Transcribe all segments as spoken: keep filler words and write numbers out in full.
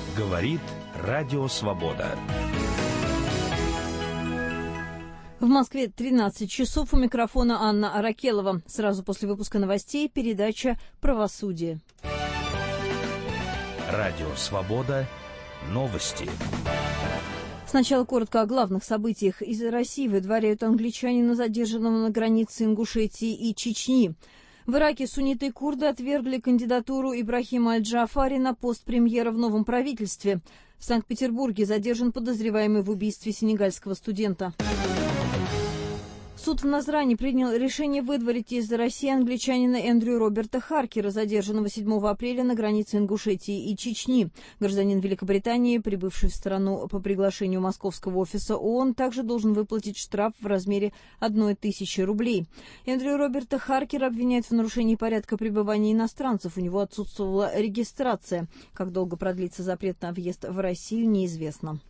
Говорит Радио Свобода. В Москве тринадцать часов. У микрофона Анна Аракелова. Сразу после выпуска новостей передача «Правосудие». Радио Свобода. Новости. Сначала коротко о главных событиях. Из России выдворяют англичанина, задержанного на границе Ингушетии и Чечни. В Ираке сунниты и курды отвергли кандидатуру Ибрахима Аль-Джаафари на пост премьера в новом правительстве. В Санкт-Петербурге задержан подозреваемый в убийстве сенегальского студента. Суд в Назрани принял решение выдворить из России англичанина Эндрю Роберта Харкера, задержанного седьмого апреля на границе Ингушетии и Чечни. Гражданин Великобритании, прибывший в страну по приглашению московского офиса ООН, также должен выплатить штраф в размере одной тысячи рублей. Эндрю Роберта Харкера обвиняют в нарушении порядка пребывания иностранцев. У него отсутствовала регистрация. Как долго продлится запрет на въезд в Россию, неизвестно.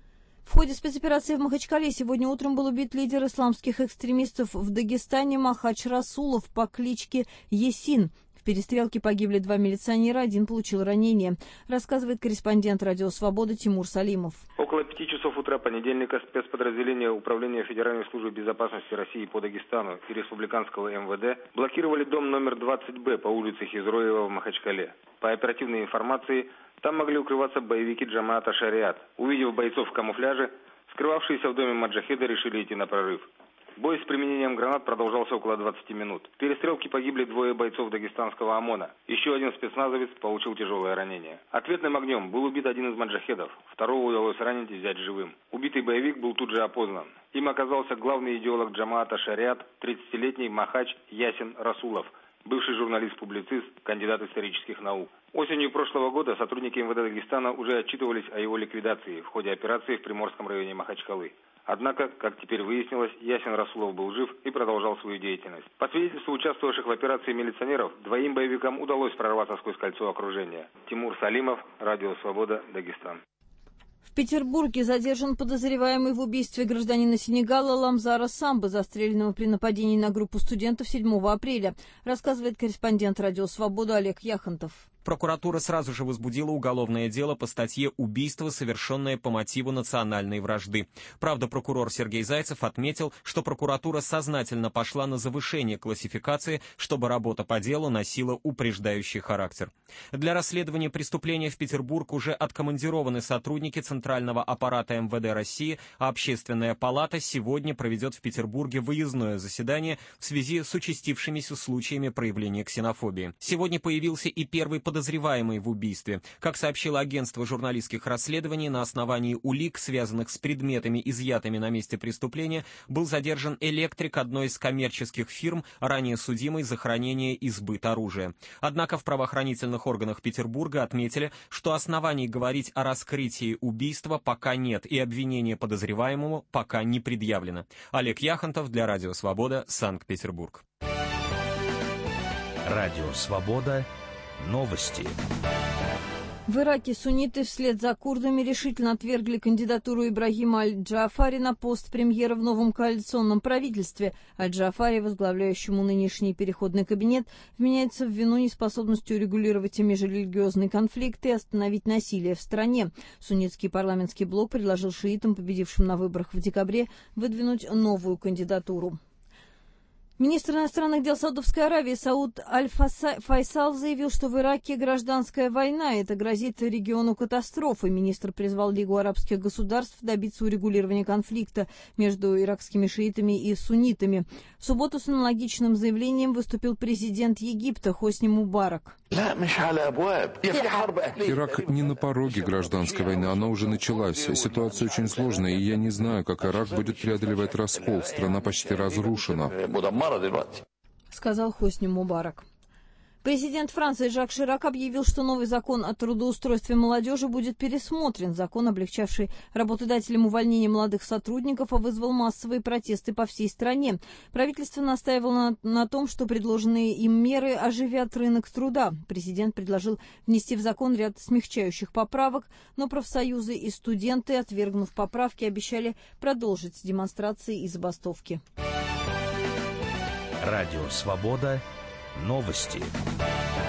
В ходе спецоперации в Махачкале сегодня утром был убит лидер исламских экстремистов в Дагестане Махач Расулов по кличке Есин. В перестрелке погибли два милиционера, один получил ранение, рассказывает корреспондент Радио Свобода Тимур Салимов. Около пяти часов утра понедельника спецподразделения Управления Федеральной службы безопасности России по Дагестану и Республиканского эм вэ дэ блокировали дом номер двадцать бэ по улице Хизроева в Махачкале. По оперативной информации, там могли укрываться боевики Джамаата Шариат. Увидев бойцов в камуфляже, скрывавшиеся в доме маджахеды решили идти на прорыв. Бой с применением гранат продолжался около двадцати минут. В перестрелке погибли двое бойцов дагестанского ОМОНа. Еще один спецназовец получил тяжелое ранение. Ответным огнем был убит один из маджахедов. Второго удалось ранить и взять живым. Убитый боевик был тут же опознан. Им оказался главный идеолог Джамаата Шариат, тридцатилетний Махач Ясин Расулов, бывший журналист-публицист, кандидат исторических наук. Осенью прошлого года сотрудники эм вэ дэ Дагестана уже отчитывались о его ликвидации в ходе операции в Приморском районе Махачкалы. Однако, как теперь выяснилось, Ясин Расулов был жив и продолжал свою деятельность. По свидетельству участвовавших в операции милиционеров, двоим боевикам удалось прорваться сквозь кольцо окружения. Тимур Салимов, Радио Свобода, Дагестан. В Петербурге задержан подозреваемый в убийстве гражданина Сенегала Ламзара Самбы, застреленного при нападении на группу студентов седьмого апреля, рассказывает корреспондент Радио Свобода Олег Яхонтов. Прокуратура сразу же возбудила уголовное дело по статье «Убийство, совершенное по мотиву национальной вражды». Правда, прокурор Сергей Зайцев отметил, что прокуратура сознательно пошла на завышение классификации, чтобы работа по делу носила упреждающий характер. Для расследования преступления в Петербург уже откомандированы сотрудники Центрального аппарата эм вэ дэ России, а Общественная палата сегодня проведет в Петербурге выездное заседание в связи с участившимися случаями проявления ксенофобии. Сегодня появился и первый подозреваемый подозреваемый в убийстве. Как сообщило агентство журналистских расследований, на основании улик, связанных с предметами, изъятыми на месте преступления, был задержан электрик одной из коммерческих фирм, ранее судимый за хранение и сбыт оружия. Однако в правоохранительных органах Петербурга отметили, что оснований говорить о раскрытии убийства пока нет, и обвинение подозреваемому пока не предъявлено. Олег Яхонтов для Радио Свобода, Санкт-Петербург. Радио Свобода. Новости. В Ираке сунниты вслед за курдами решительно отвергли кандидатуру Ибрахима Аль-Джаафари на пост премьера в новом коалиционном правительстве. Аль-Джаафари, возглавляющему нынешний переходный кабинет, вменяется в вину неспособностью регулировать межрелигиозный конфликт и остановить насилие в стране. Суннитский парламентский блок предложил шиитам, победившим на выборах в декабре, выдвинуть новую кандидатуру. Министр иностранных дел Саудовской Аравии Сауд Аль-Файсал заявил, что в Ираке гражданская война, и это грозит региону катастрофой. Министр призвал Лигу арабских государств добиться урегулирования конфликта между иракскими шиитами и суннитами. В субботу с аналогичным заявлением выступил президент Египта Хосни Мубарак. Ирак не на пороге гражданской войны, она уже началась. Ситуация очень сложная, и я не знаю, как Ирак будет преодолевать раскол. Страна почти разрушена, сказал Хосни Мубарак. Президент Франции Жак Ширак объявил, что новый закон о трудоустройстве молодежи будет пересмотрен. Закон, облегчавший работодателям увольнение молодых сотрудников, вызвал массовые протесты по всей стране. Правительство настаивало на, на том, что предложенные им меры оживят рынок труда. Президент предложил внести в закон ряд смягчающих поправок, но профсоюзы и студенты, отвергнув поправки, обещали продолжить демонстрации и забастовки. Радио Свобода. Новости.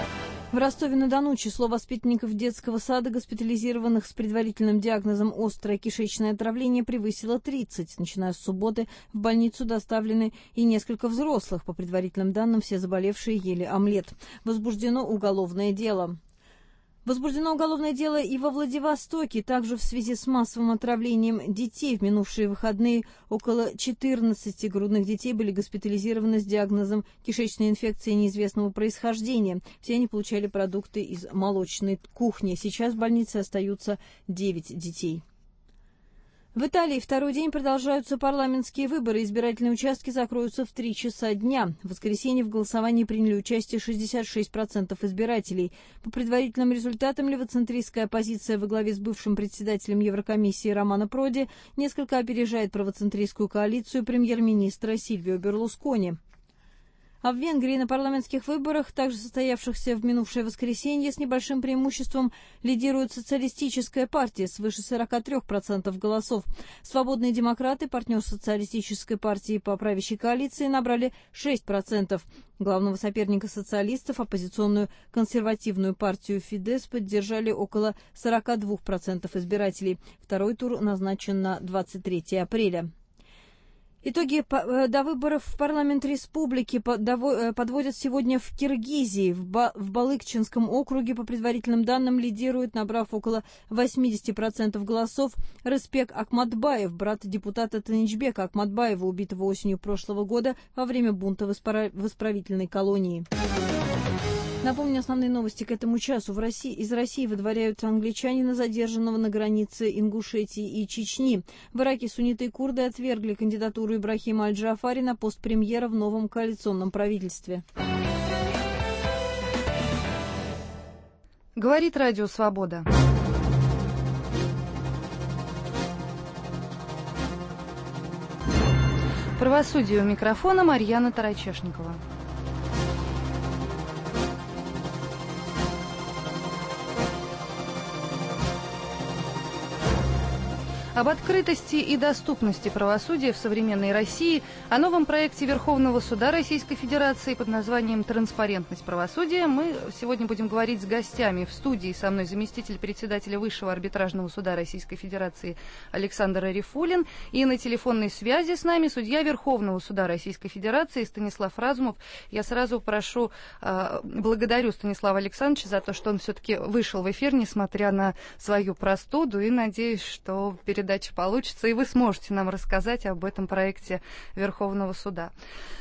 В Ростове-на-Дону число воспитанников детского сада, госпитализированных с предварительным диагнозом острое кишечное отравление, превысило тридцать. Начиная с субботы в больницу доставлены и несколько взрослых. По предварительным данным, все заболевшие ели омлет. Возбуждено уголовное дело. Возбуждено уголовное дело и во Владивостоке. Также в связи с массовым отравлением детей в минувшие выходные около четырнадцати грудных детей были госпитализированы с диагнозом кишечной инфекции неизвестного происхождения. Все они получали продукты из молочной кухни. Сейчас в больнице остаются девять детей. В Италии второй день продолжаются парламентские выборы. Избирательные участки закроются в три часа дня. В воскресенье в голосовании приняли участие шестьдесят шесть процентов избирателей. По предварительным результатам левоцентристская оппозиция во главе с бывшим председателем Еврокомиссии Романо Проди несколько опережает правоцентристскую коалицию премьер-министра Сильвио Берлускони. А в Венгрии на парламентских выборах, также состоявшихся в минувшее воскресенье, с небольшим преимуществом лидирует социалистическая партия свыше сорока трёх процентов голосов. Свободные демократы, партнер социалистической партии по правящей коалиции, набрали шесть процентов. Главного соперника социалистов, оппозиционную консервативную партию Фидес, поддержали около сорока двух процентов избирателей. Второй тур назначен на двадцать третье апреля. Итоги до выборов в парламент республики подводят сегодня в Киргизии. В Балыкчинском округе, по предварительным данным, лидирует, набрав около восьмидесяти процентов голосов, Рыспек Акматбаев, брат депутата Таничбека Акматбаева, убитого осенью прошлого года во время бунта в исправительной колонии. Напомню, основные новости к этому часу. В России, из России выдворяют англичанина, задержанного на границе Ингушетии и Чечни. В Ираке сунниты и курды отвергли кандидатуру Ибрахима Аль-Джаафари на пост премьера в новом коалиционном правительстве. Говорит Радио Свобода. Правосудие у микрофона Марьяна Тарачешникова. Об открытости и доступности правосудия в современной России, о новом проекте Верховного суда Российской Федерации под названием «Транспарентность правосудия» мы сегодня будем говорить с гостями. В студии со мной заместитель председателя Высшего арбитражного суда Российской Федерации Александр Арифулин, и на телефонной связи с нами судья Верховного суда Российской Федерации Станислав Разумов. Я сразу прошу, э, благодарю Станислава Александровича за то, что он все-таки вышел в эфир, несмотря на свою простуду, и надеюсь, что перед передача получится, и вы сможете нам рассказать об этом проекте Верховного суда.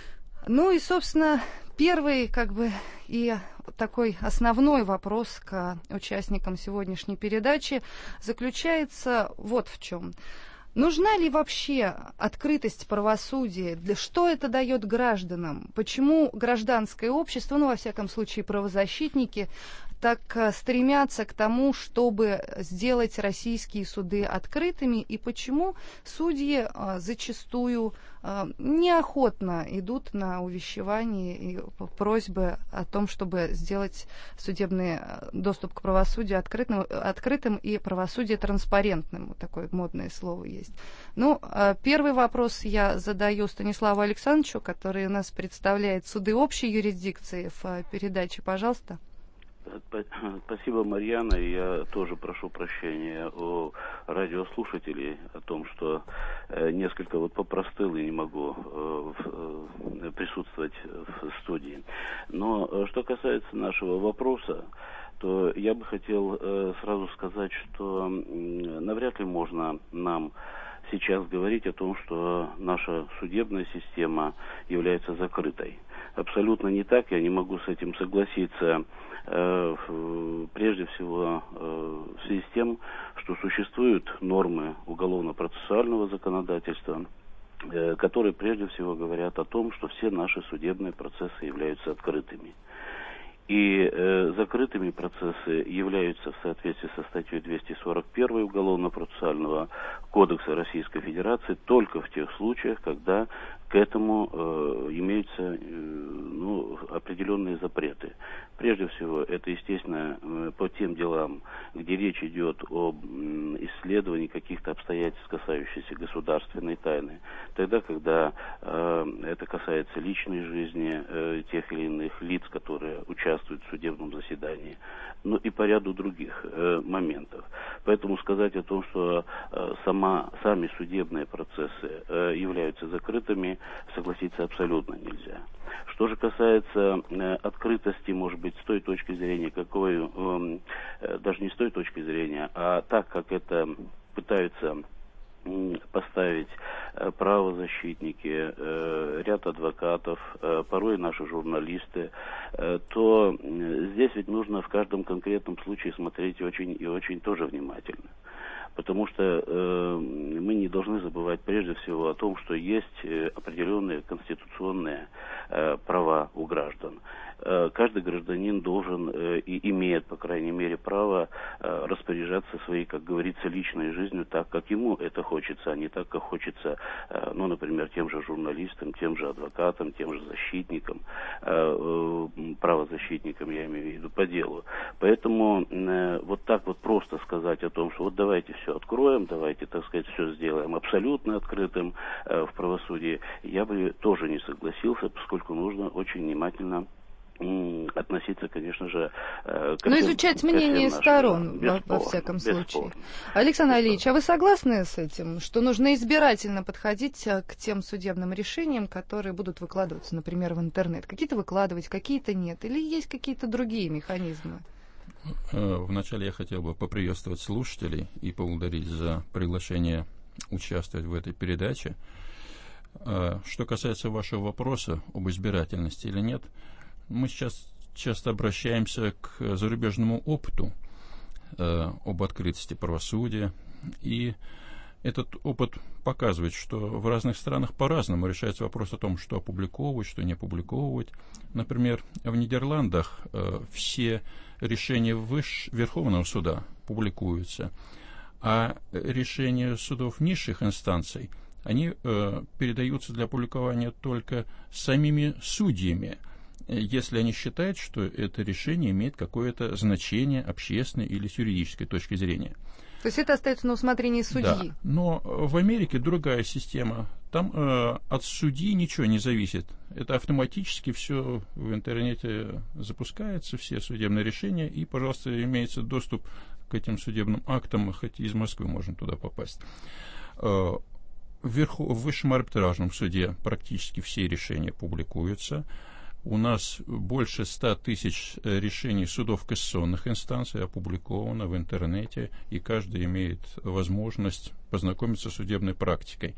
Ну и, собственно, первый, как бы, и такой основной вопрос к участникам сегодняшней передачи заключается вот в чем. Нужна ли вообще открытость правосудия? Что это дает гражданам? Почему гражданское общество, ну, во всяком случае, правозащитники, так стремятся к тому, чтобы сделать российские суды открытыми, и почему судьи а, зачастую а, неохотно идут на увещевания и просьбы о том, чтобы сделать судебный доступ к правосудию открытым, открытым и правосудие транспарентным. Вот такое модное слово есть. Ну, а, первый вопрос я задаю Станиславу Александровичу, который у нас представляет суды общей юрисдикции в передаче. Пожалуйста. Спасибо, Марьяна. Я тоже прошу прощения у радиослушателей о том, что несколько вот попростыл и не могу присутствовать в студии. Но что касается нашего вопроса, то я бы хотел сразу сказать, что навряд ли можно нам сейчас говорить о том, что наша судебная система является закрытой. Абсолютно не так, я не могу с этим согласиться. Прежде всего в связи с тем, что существуют нормы уголовно-процессуального законодательства, которые прежде всего говорят о том, что все наши судебные процессы являются открытыми. И э, закрытыми процессы являются в соответствии со статьей двести сорок один Уголовно-процессуального кодекса Российской Федерации только в тех случаях, когда к этому э, имеются э, ну, ну, определенные запреты. Прежде всего, это, естественно, по тем делам, где речь идет об исследовании каких-то обстоятельств, касающихся государственной тайны. Тогда, когда э, это касается личной жизни э, тех или иных лиц, которые участвуют в судебном заседании, ну и по ряду других э, моментов. Поэтому сказать о том, что э, сама, сами судебные процессы э, являются закрытыми, согласиться абсолютно нельзя. Что же касается э, открытости, может быть, с той точки зрения, какой, э, э, даже не с той точки зрения, а так, как это пытаются поставить э, правозащитники, э, ряд адвокатов, э, порой наши журналисты, э, то э, здесь ведь нужно в каждом конкретном случае смотреть очень и очень тоже внимательно. Потому что э, мы не должны забывать прежде всего о том, что есть э, определенные конституционные э, права у граждан. Э, каждый гражданин должен э, и имеет, по крайней мере, право э, распоряжаться своей, как говорится, личной жизнью так, как ему это хочется, а не так, как хочется, э, ну, например, тем же журналистам, тем же адвокатам, тем же защитникам, э, э, правозащитникам, я имею в виду, по делу. Поэтому э, вот так вот просто сказать о том, что вот давайте все откроем, давайте, так сказать, все сделаем абсолютно открытым э, в правосудии, я бы тоже не согласился, поскольку нужно очень внимательно м, относиться, конечно же, э, ко Но всем, изучать ко мнение всем сторон, нашим, во, во всяком бесспорно, случае. бесспорно. Александр Бесспорно. Алиевич, а вы согласны с этим, что нужно избирательно подходить а, к тем судебным решениям, которые будут выкладываться, например, в интернет? Какие-то выкладывать, какие-то нет? Или есть какие-то другие механизмы? Вначале я хотел бы поприветствовать слушателей и поблагодарить за приглашение участвовать в этой передаче. Что касается вашего вопроса об избирательности или нет, мы сейчас часто обращаемся к зарубежному опыту об открытости правосудия, и этот опыт показывает, что в разных странах по-разному решается вопрос о том, что опубликовывать, что не опубликовывать. Например, в Нидерландах э, все решения Выш... Верховного суда публикуются, а решения судов низших инстанций, они э, передаются для публикования только самими судьями, если они считают, что это решение имеет какое-то значение общественной или с юридической точки зрения. То есть это остается на усмотрении судьи? Да, но в Америке другая система. Там э, от судьи ничего не зависит. Это автоматически все в интернете запускается, все судебные решения, и, пожалуйста, имеется доступ к этим судебным актам, хоть из Москвы можно туда попасть. Э, вверху, в высшем арбитражном суде практически все решения публикуются. У нас больше ста тысяч решений судов кассационных инстанций опубликовано в интернете, и каждый имеет возможность познакомиться с судебной практикой.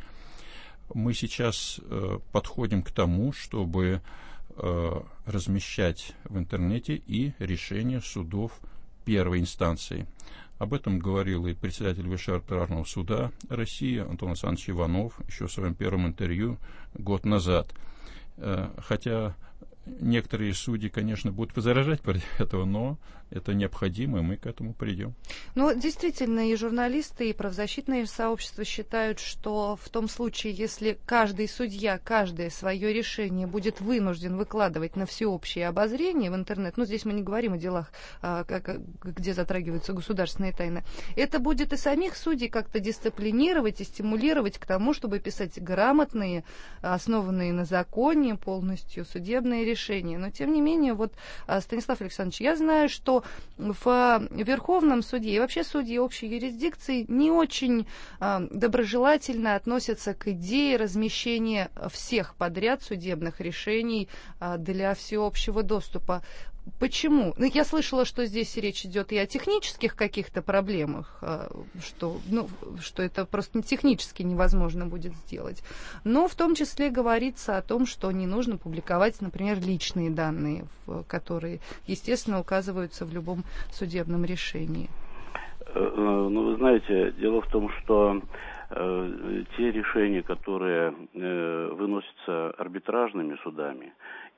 Мы сейчас э, подходим к тому, чтобы э, размещать в интернете и решения судов первой инстанции. Об этом говорил и председатель Высшего арбитражного суда России Антон Александрович Иванов еще в своем первом интервью год назад. Э, хотя некоторые судьи, конечно, будут возражать против этого, но это необходимо, и мы к этому придем. Ну, действительно, и журналисты, и правозащитные сообщества считают, что в том случае, если каждый судья, каждое свое решение будет вынужден выкладывать на всеобщее обозрение в интернет, ну, здесь мы не говорим о делах, а, как, где затрагиваются государственные тайны, это будет и самих судей как-то дисциплинировать и стимулировать к тому, чтобы писать грамотные, основанные на законе полностью судебные решения. Но, тем не менее, вот, Станислав Александрович, я знаю, что в Верховном суде и вообще судьи общей юрисдикции не очень э, доброжелательно относятся к идее размещения всех подряд судебных решений э, для всеобщего доступа. Почему? Ну, я слышала, что здесь речь идет и о технических каких-то проблемах, что, ну, что это просто технически невозможно будет сделать. Но в том числе говорится о том, что не нужно публиковать, например, личные данные, которые, естественно, указываются в любом судебном решении. Ну, вы знаете, дело в том, что э, те решения, которые э, выносятся арбитражными судами,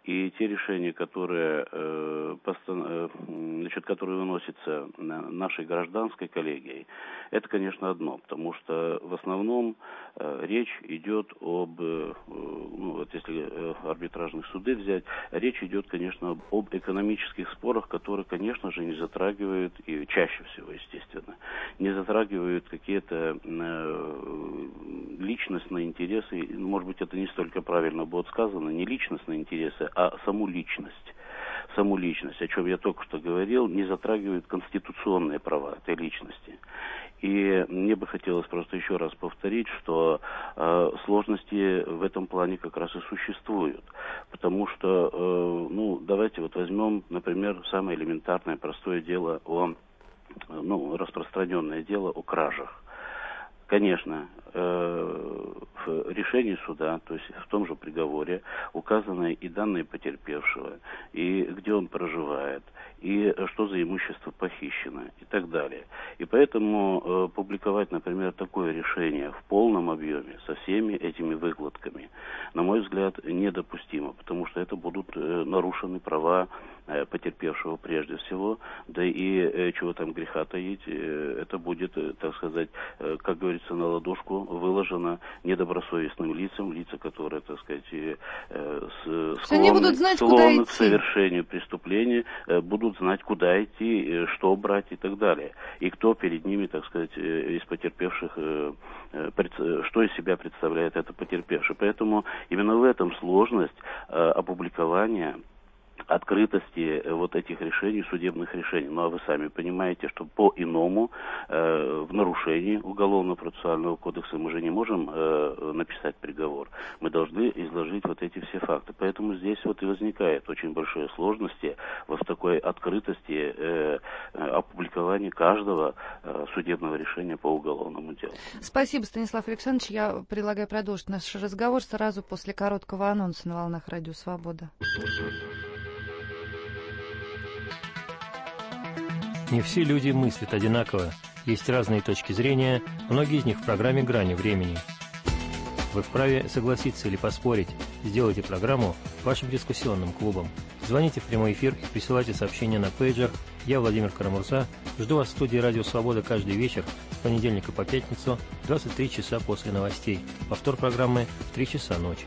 И те решения, которые, э, постан... э, значит, которые выносятся нашей гражданской коллегией, это, конечно, одно, потому что в основном э, речь идет об, э, ну, вот если э, арбитражные суды взять, речь идет, конечно, об экономических спорах, которые, конечно же, не затрагивают, и чаще всего, естественно, не затрагивают какие-то э, личностные интересы, может быть, это не столько правильно будет сказано, не личностные интересы, а саму личность. Саму личность, о чем я только что говорил, не затрагивает конституционные права этой личности. И мне бы хотелось просто еще раз повторить, что э, сложности в этом плане как раз и существуют. Потому что, э, ну, давайте вот возьмем, например, самое элементарное, простое дело о, ну, распространенное дело о кражах. Конечно, в решении суда, то есть в том же приговоре, указаны и данные потерпевшего, и где он проживает, и что за имущество похищено, и так далее. И поэтому публиковать, например, такое решение в полном объеме, со всеми этими выкладками, на мой взгляд, недопустимо, потому что это будут нарушены права потерпевшего прежде всего, да и чего там греха таить, это будет, так сказать, как говорится, на ладошку выложено недобросовестным лицам, лица, которые, так сказать, склонны, знать, склонны к совершению преступления, будут знать, куда идти, что брать и так далее. И кто перед ними, так сказать, из потерпевших, что из себя представляет это потерпевший. Поэтому именно в этом сложность опубликования, открытости вот этих решений, судебных решений. Ну, а вы сами понимаете, что по-иному э, в нарушении Уголовно-процессуального кодекса мы же не можем э, написать приговор. Мы должны изложить вот эти все факты. Поэтому здесь вот и возникает очень большие сложности вот в такой открытости э, опубликования каждого э, судебного решения по уголовному делу. Спасибо, Станислав Александрович. Я предлагаю продолжить наш разговор сразу после короткого анонса на волнах Радио Свобода. Не все люди мыслят одинаково, есть разные точки зрения, многие из них в программе «Грани времени». Вы вправе согласиться или поспорить, сделайте программу вашим дискуссионным клубом. Звоните в прямой эфир и присылайте сообщения на пейджер. Я, Владимир Карамурза, жду вас в студии «Радио Свобода» каждый вечер с понедельника по пятницу в двадцать три часа после новостей. Повтор программы в три часа ночи.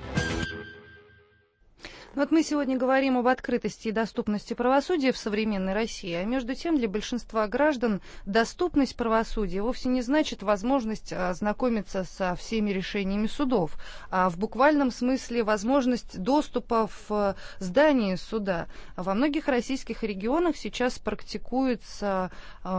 Вот мы сегодня говорим об открытости и доступности правосудия в современной России, а между тем для большинства граждан доступность правосудия вовсе не значит возможность ознакомиться со всеми решениями судов, а в буквальном смысле возможность доступа в здание суда. Во многих российских регионах сейчас практикуется, э,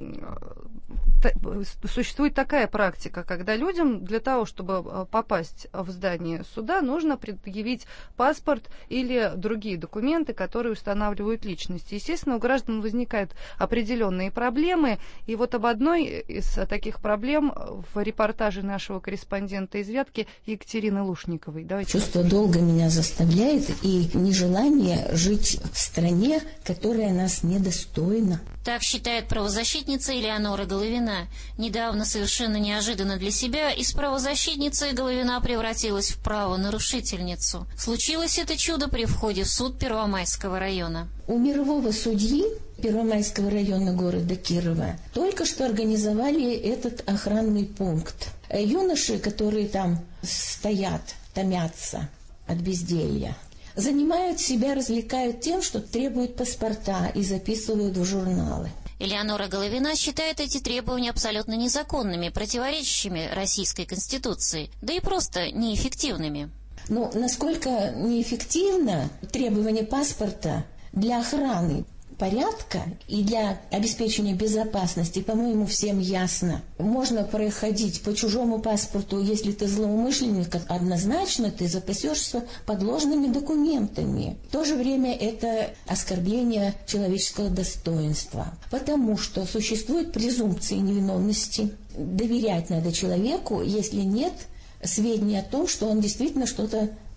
существует такая практика, когда людям для того, чтобы попасть в здание суда, нужно предъявить паспорт или другие документы, которые устанавливают личность. Естественно, у граждан возникают определенные проблемы. И вот об одной из таких проблем в репортаже нашего корреспондента из Вятки Екатерины Лушниковой. Давайте. Чувство долга меня заставляет и нежелание жить в стране, которая нас недостойна. Так считает правозащитница Элеонора Головина. Недавно, совершенно неожиданно для себя, из правозащитницы Головина превратилась в правонарушительницу. Случилось это чудо при входе в суд Первомайского района. У мирового судьи Первомайского района города Кирова только что организовали этот охранный пункт. Юноши, которые там стоят, томятся от безделья, занимают себя, развлекают тем, что требуют паспорта и записывают в журналы. Элеонора Головина считает эти требования абсолютно незаконными, противоречащими Российской Конституции, да и просто неэффективными. Ну, насколько неэффективно требование паспорта для охраны порядка и для обеспечения безопасности, по-моему, всем ясно. Можно проходить по чужому паспорту, если ты злоумышленник, однозначно ты запасешься подложными документами. В то же время это оскорбление человеческого достоинства, потому что существует презумпция невиновности. Доверять надо человеку, если нет сведений о том, что он действительно что-то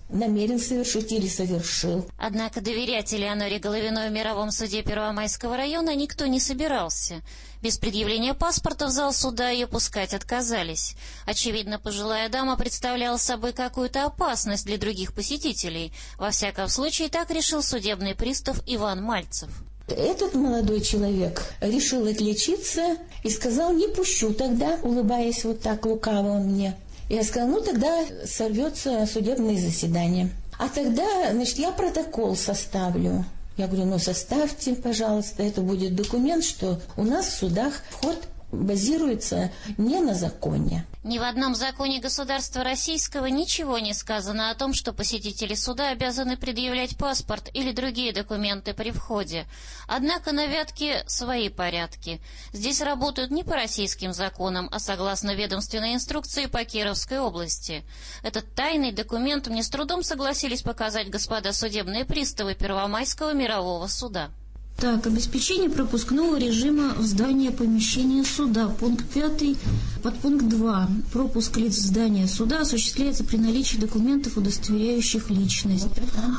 намерен совершить или совершил. Однако доверять Элеоноре Головиной в мировом суде Первомайского района никто не собирался. Без предъявления паспорта в зал суда ее пускать отказались. Очевидно, пожилая дама представляла собой какую-то опасность для других посетителей. Во всяком случае, так решил судебный пристав Иван Мальцев. Этот молодой человек решил отличиться и сказал: не пущу тогда, улыбаясь вот так лукаво он мне. Я сказала: ну тогда сорвется судебное заседание. А тогда, значит, я протокол составлю. Я говорю: ну составьте, пожалуйста, это будет документ, что у нас в судах вход базируется не на законе. Ни в одном законе государства российского ничего не сказано о том, что посетители суда обязаны предъявлять паспорт или другие документы при входе. Однако на Вятке свои порядки. Здесь работают не по российским законам, а согласно ведомственной инструкции по Кировской области. Этот тайный документ мне с трудом согласились показать господа судебные приставы Первомайского мирового суда. Так, обеспечение пропускного режима в здании помещения суда. Пункт пятый, подпункт два. Пропуск лиц в здание суда осуществляется при наличии документов, удостоверяющих личность.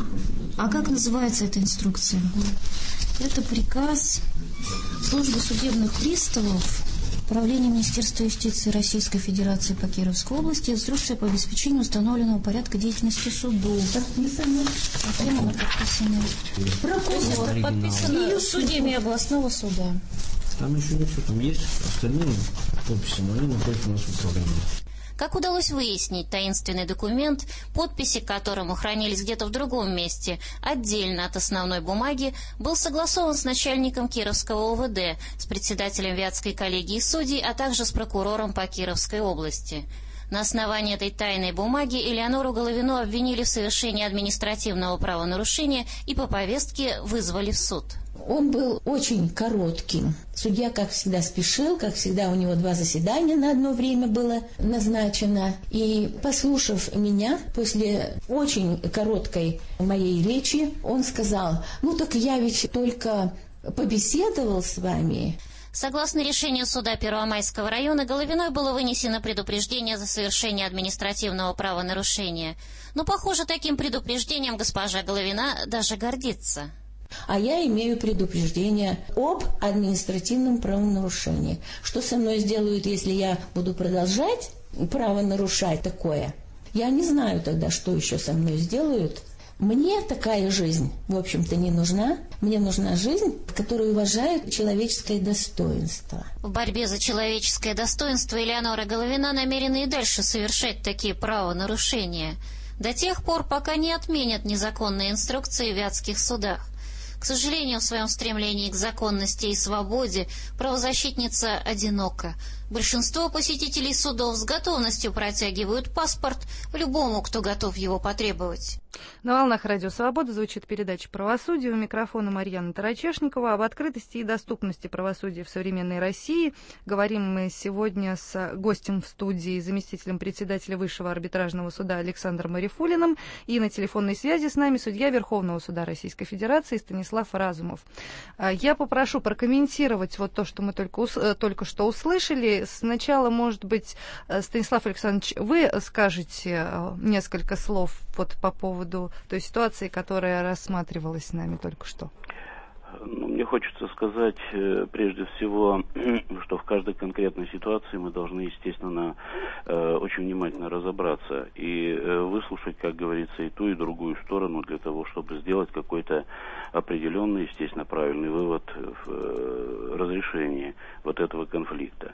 А как называется эта инструкция? Это приказ службы судебных приставов Управления Министерства юстиции Российской Федерации по Кировской области. Инструкция по обеспечению установленного порядка деятельности судов. Подписано. А кем она подписана? Прокурор. Подписано судьями областного суда. Там еще не все. Там есть остальные подписи, но они находятся у нас в управлении. Как удалось выяснить, таинственный документ, подписи к которому хранились где-то в другом месте, отдельно от основной бумаги, был согласован с начальником Кировского ОВД, с председателем Вятской коллегии судей, а также с прокурором по Кировской области. На основании этой тайной бумаги Элеонору Головину обвинили в совершении административного правонарушения и по повестке вызвали в суд. Он был очень коротким. Судья, как всегда, спешил, как всегда, у него два заседания на одно время было назначено. И, послушав меня, после очень короткой моей речи, он сказал: ну так я ведь только побеседовал с вами. Согласно решению суда Первомайского района, Головиной было вынесено предупреждение за совершение административного правонарушения. Но, похоже, таким предупреждением госпожа Головина даже гордится. А я имею предупреждение об административном правонарушении. Что со мной сделают, если я буду продолжать правонарушать такое? Я не знаю тогда, что еще со мной сделают. Мне такая жизнь, в общем-то, не нужна. Мне нужна жизнь, которая уважает человеческое достоинство. В борьбе за человеческое достоинство Элеонора Головина намерена и дальше совершать такие правонарушения. До тех пор, пока не отменят незаконные инструкции в вятских судах. К сожалению, в своем стремлении к законности и свободе правозащитница одинока. Большинство посетителей судов с готовностью протягивают паспорт любому, кто готов его потребовать. На волнах Радио Свобода звучит передача «Правосудие». У микрофона Марьяна Тарачешникова. Об открытости и доступности правосудия в современной России говорим мы сегодня с гостем в студии, заместителем председателя Высшего арбитражного суда Александром Марифулиным, и на телефонной связи с нами судья Верховного суда Российской Федерации Станислав Разумов. Я попрошу прокомментировать вот то, что мы только, только что услышали. Сначала, может быть, Станислав Александрович, вы скажете несколько слов вот по поводу той ситуации, которая рассматривалась с нами только что. Ну, мне хочется сказать, прежде всего, что в каждой конкретной ситуации мы должны, естественно, очень внимательно разобраться и выслушать, как говорится, и ту, и другую сторону для того, чтобы сделать какой-то определенный, естественно, правильный вывод в разрешении вот этого конфликта.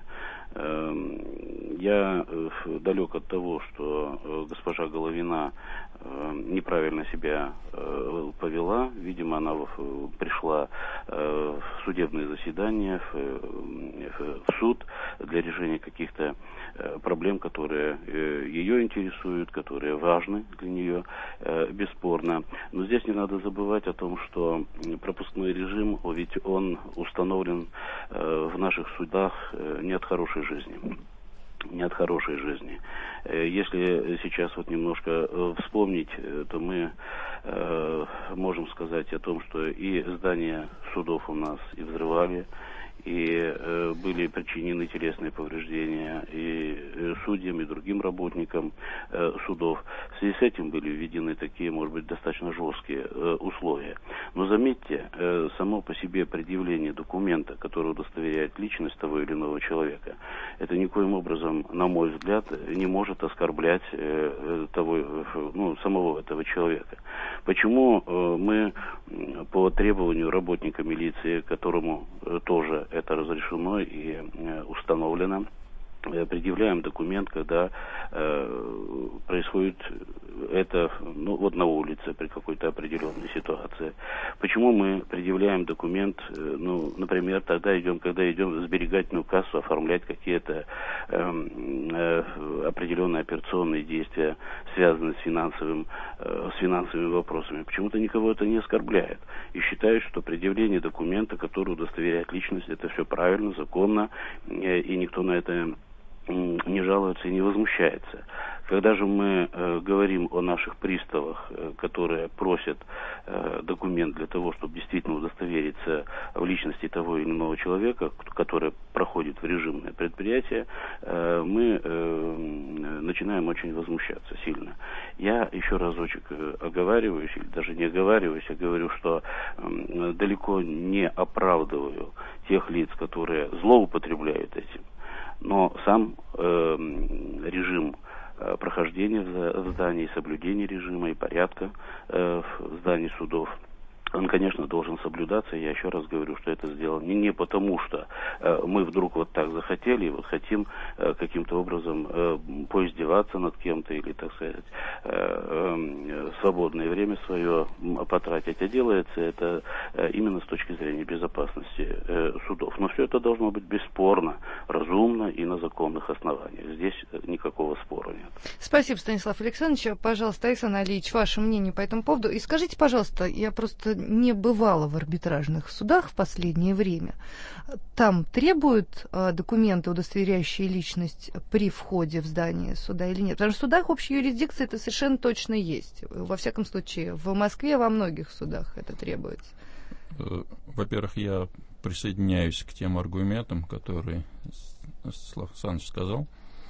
Я далек от того, что госпожа Головина неправильно себя повела. Видимо, она пришла в судебное заседание, в суд для решения каких-то проблем, которые ее интересуют, которые важны для нее, бесспорно. Но здесь не надо забывать о том, что пропускной режим, ведь он установлен в наших судах не от хорошей жизни. Не от хорошей жизни. Если сейчас вот немножко вспомнить, то мы э, можем сказать о том, что и здания судов у нас и взрывали, и э, были причинены телесные повреждения, и э, судьям, и другим работникам э, судов. В связи с этим были введены такие, может быть, достаточно жесткие э, условия. Но заметьте, э, само по себе предъявление документа, который удостоверяет личность того или иного человека, это никоим образом, на мой взгляд, не может оскорблять э, того, э, ну, самого этого человека. Почему э, мы по требованию работника милиции, которому э, тоже это разрешено и э, установлено, предъявляем документ, когда э, происходит это, ну, вот на улице при какой-то определенной ситуации. Почему мы предъявляем документ, э, ну, например, тогда идем, когда идем в сберегательную кассу оформлять какие-то э, э, определенные операционные действия, связанные с финансовым, э, с финансовыми вопросами. Почему-то никого это не оскорбляет. И считают, что предъявление документа, который удостоверяет личность, это все правильно, законно, э, и никто на это не жалуется и не возмущается. Когда же мы э, говорим о наших приставах, э, которые просят э, документ для того, чтобы действительно удостовериться в личности того или иного человека, который проходит в режимное предприятие, э, мы э, начинаем очень возмущаться сильно. Я еще разочек оговариваюсь, или даже не оговариваюсь, а говорю, что э, далеко не оправдываю тех лиц, которые злоупотребляют этим. Но сам э, режим э, прохождения в, в здании, соблюдения режима и порядка э, в здании судов, он, конечно, должен соблюдаться. Я еще раз говорю, что это сделано не, не потому, что э, мы вдруг вот так захотели и вот хотим э, каким-то образом э, поиздеваться над кем-то или, так сказать, э, э, свободное время свое потратить. А делается это э, именно с точки зрения безопасности э, судов. Но все это должно быть бесспорно, разумно и на законных основаниях. Здесь никакого спора нет. Спасибо, Станислав Александрович. Пожалуйста, Александр Алиевич, ваше мнение по этому поводу. И скажите, пожалуйста, я просто не бывала в арбитражных судах в последнее время. Там требуют э, документы, удостоверяющие личность при входе в здание суда или нет? Потому что в судах общей юрисдикции это совершенно точно есть. Во всяком случае, в Москве во многих судах это требуется. Во-первых, я присоединяюсь к тем аргументам, которые Слав Александрович сказал,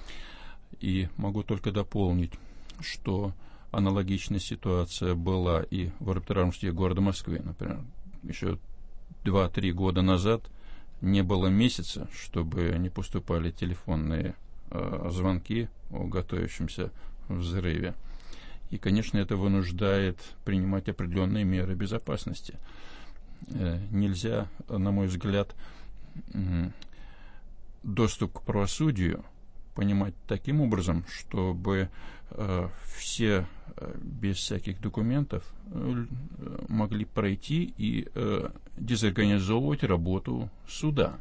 и могу только дополнить, что аналогичная ситуация была и в арбитражном суде города Москвы. Например, еще два-три года назад не было месяца, чтобы не поступали телефонные э, звонки о готовящемся взрыве. И, конечно, это вынуждает принимать определенные меры безопасности. Э, нельзя, на мой взгляд, э, доступ к правосудию понимать таким образом, чтобы э, все э, без всяких документов э, могли пройти и э, дезорганизовывать работу суда.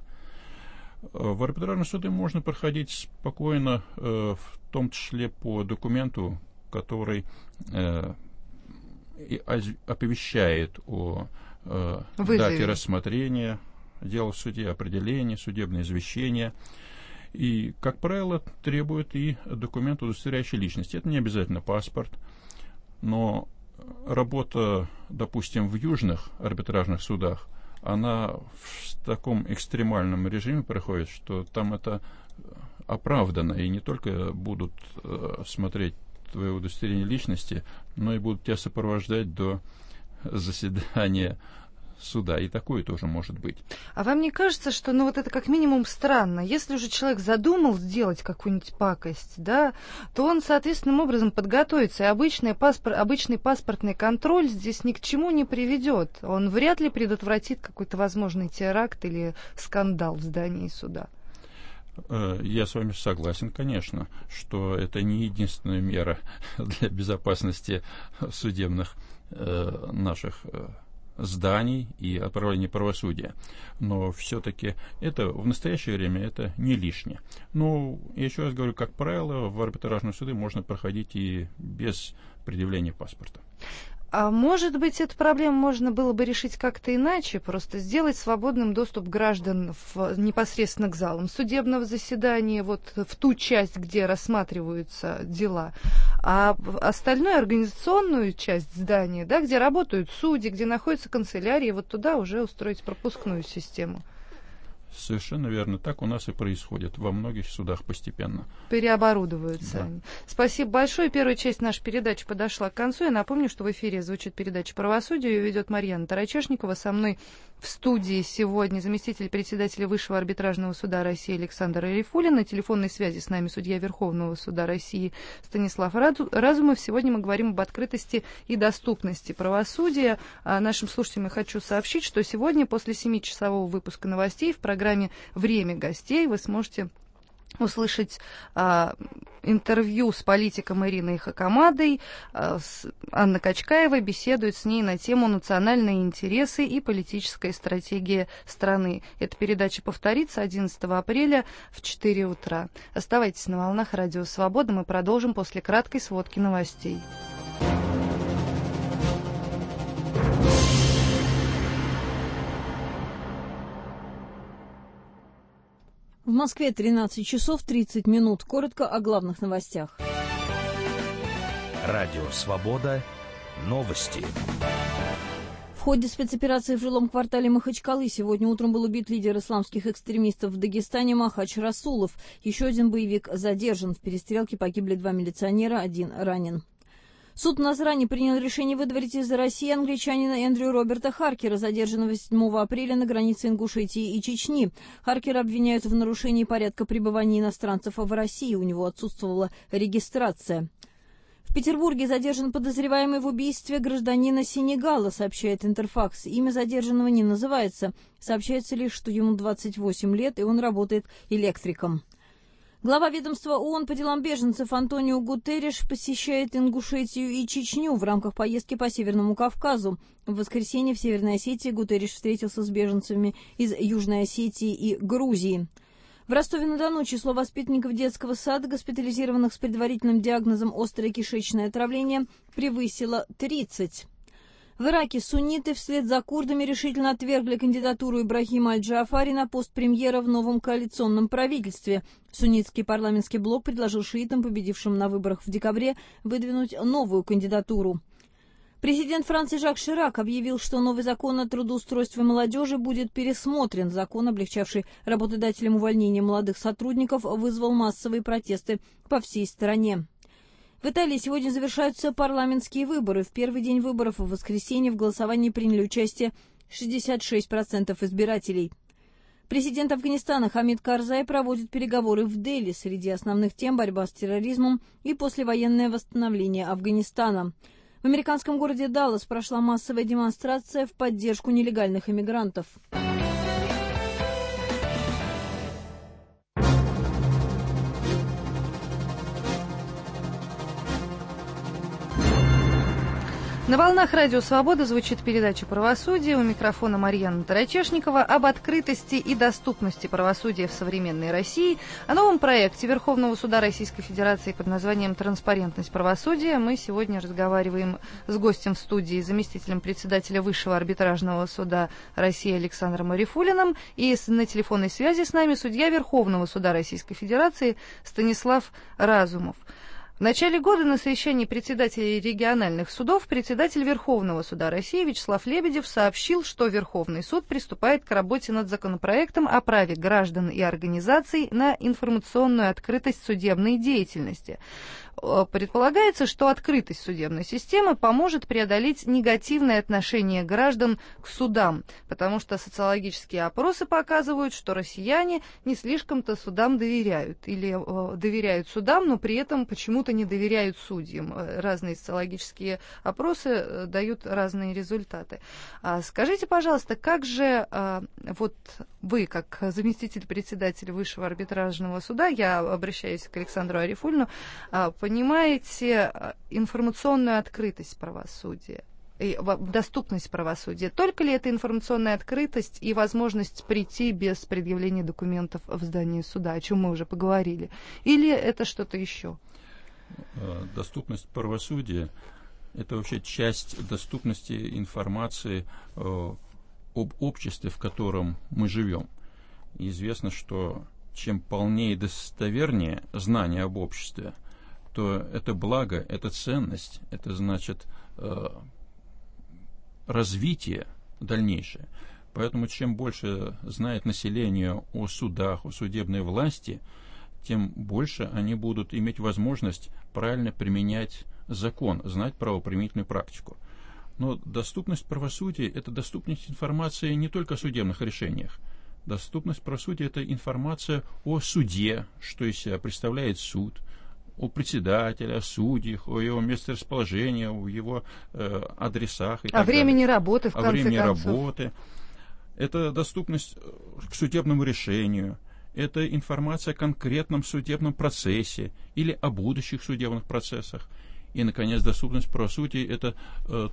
В арбитражные суды можно проходить спокойно, э, в том числе по документу, который э, оповещает о э, дате рассмотрения дела в суде, определения, судебное извещение. И, как правило, требует и документ, удостоверяющий личность. Это не обязательно паспорт, но работа, допустим, в южных арбитражных судах, она в таком экстремальном режиме проходит, что там это оправдано, и не только будут э, смотреть твое удостоверение личности, но и будут тебя сопровождать до заседания суда, и такое тоже может быть. А вам не кажется, что ну вот это как минимум странно? Если уже человек задумал сделать какую-нибудь пакость, да, то он соответственным образом подготовится, и обычный, паспорт, обычный паспортный контроль здесь ни к чему не приведет. Он вряд ли предотвратит какой-то возможный теракт или скандал в здании суда. Я с вами согласен, конечно, что это не единственная мера для безопасности судебных э, наших э, зданий и отправления правосудия. Но все-таки это в настоящее время это не лишнее. Но, я еще раз говорю, как правило, в арбитражные суды можно проходить и без предъявления паспорта. А может быть, эту проблему можно было бы решить как-то иначе, просто сделать свободным доступ граждан в, непосредственно к залам судебного заседания, вот в ту часть, где рассматриваются дела, а остальную организационную часть здания, да, где работают судьи, где находятся канцелярии, вот туда уже устроить пропускную систему. Совершенно верно. Так у нас и происходит во многих судах постепенно. Переоборудовываются Да. они. Спасибо большое. Первая часть нашей передачи подошла к концу. Я напомню, что в эфире звучит передача «Правосудие». Ее ведет Марьяна Тарачешникова. Со мной в студии сегодня заместитель председателя Высшего арбитражного суда России Александр Арифуллин. На телефонной связи с нами судья Верховного суда России Станислав Разумов. Сегодня мы говорим об открытости и доступности правосудия. А нашим слушателям я хочу сообщить, что сегодня после семичасового выпуска новостей в программе В программе «Время гостей» вы сможете услышать а, интервью с политиком Ириной Хакамадой. А, с, Анна Качкаева беседует с ней на тему «Национальные интересы и политическая стратегия страны». Эта передача повторится одиннадцатого апреля в четыре утра. Оставайтесь на волнах Радио Свобода. Мы продолжим после краткой сводки новостей. В Москве тринадцать часов тридцать минут. Коротко о главных новостях. Радио «Свобода». Новости. В ходе спецоперации в жилом квартале Махачкалы сегодня утром был убит лидер исламских экстремистов в Дагестане Махач Расулов. Еще один боевик задержан. В перестрелке погибли два милиционера, один ранен. Суд в Назрани принял решение выдворить из России англичанина Эндрю Роберта Харкера, задержанного седьмого апреля на границе Ингушетии и Чечни. Харкера обвиняют в нарушении порядка пребывания иностранцев в России. У него отсутствовала регистрация. В Петербурге задержан подозреваемый в убийстве гражданина Сенегала, сообщает Интерфакс. Имя задержанного не называется. Сообщается лишь, что ему двадцать восемь лет, и он работает электриком. Глава ведомства ООН по делам беженцев Антонио Гутерриш посещает Ингушетию и Чечню в рамках поездки по Северному Кавказу. В воскресенье в Северной Осетии Гутерриш встретился с беженцами из Южной Осетии и Грузии. В Ростове-на-Дону число воспитанников детского сада, госпитализированных с предварительным диагнозом острое кишечное отравление, превысило тридцать. В Ираке сунниты вслед за курдами решительно отвергли кандидатуру Ибрагима Аль-Джаафари на пост премьера в новом коалиционном правительстве. Суннитский парламентский блок предложил шиитам, победившим на выборах в декабре, выдвинуть новую кандидатуру. Президент Франции Жак Ширак объявил, что новый закон о трудоустройстве молодежи будет пересмотрен. Закон, облегчавший работодателям увольнение молодых сотрудников, вызвал массовые протесты по всей стране. В Италии сегодня завершаются парламентские выборы. В первый день выборов в воскресенье в голосовании приняли участие шестьдесят шесть процентов избирателей. Президент Афганистана Хамид Карзай проводит переговоры в Дели. Среди основных тем борьба с терроризмом и послевоенное восстановление Афганистана. В американском городе Даллас прошла массовая демонстрация в поддержку нелегальных иммигрантов. На волнах Радио Свобода звучит передача «Правосудие». У микрофона Марьяна Тарачешникова об открытости и доступности правосудия в современной России. О новом проекте Верховного суда Российской Федерации под названием «Транспарентность правосудия» мы сегодня разговариваем с гостем в студии, заместителем председателя Высшего арбитражного суда России Александром Арифуллиным. И на телефонной связи с нами судья Верховного суда Российской Федерации Станислав Разумов. В начале года на совещании председателей региональных судов председатель Верховного суда России Вячеслав Лебедев сообщил, что Верховный суд приступает к работе над законопроектом о праве граждан и организаций на информационную открытость судебной деятельности. Предполагается, что открытость судебной системы поможет преодолеть негативное отношение граждан к судам, потому что социологические опросы показывают, что россияне не слишком-то судам доверяют, или э, доверяют судам, но при этом почему-то не доверяют судьям. Разные социологические опросы э, дают разные результаты. А скажите, пожалуйста, как же э, вот вы, как заместитель председателя Высшего арбитражного суда, я обращаюсь к Александру Арифуллину, э, понимаете информационную открытость правосудия, и доступность правосудия? Только ли это информационная открытость и возможность прийти без предъявления документов в здание суда, о чем мы уже поговорили? Или это что-то еще? Доступность правосудия – это вообще часть доступности информации об обществе, в котором мы живем. Известно, что чем полнее и достовернее знание об обществе, то это благо, это ценность, это значит э, развитие дальнейшее. Поэтому чем больше знает население о судах, о судебной власти, тем больше они будут иметь возможность правильно применять закон, знать правоприменительную практику. Но доступность правосудия – это доступность информации не только о судебных решениях. Доступность правосудия – это информация о суде, что из себя представляет суд, о председателе, о судьях, о его месторасположении, о его э, адресах и так далее. О времени работы, в конце концов. О времени работы. Это доступность к судебному решению. Это информация о конкретном судебном процессе или о будущих судебных процессах. И, наконец, доступность правосудия – это э,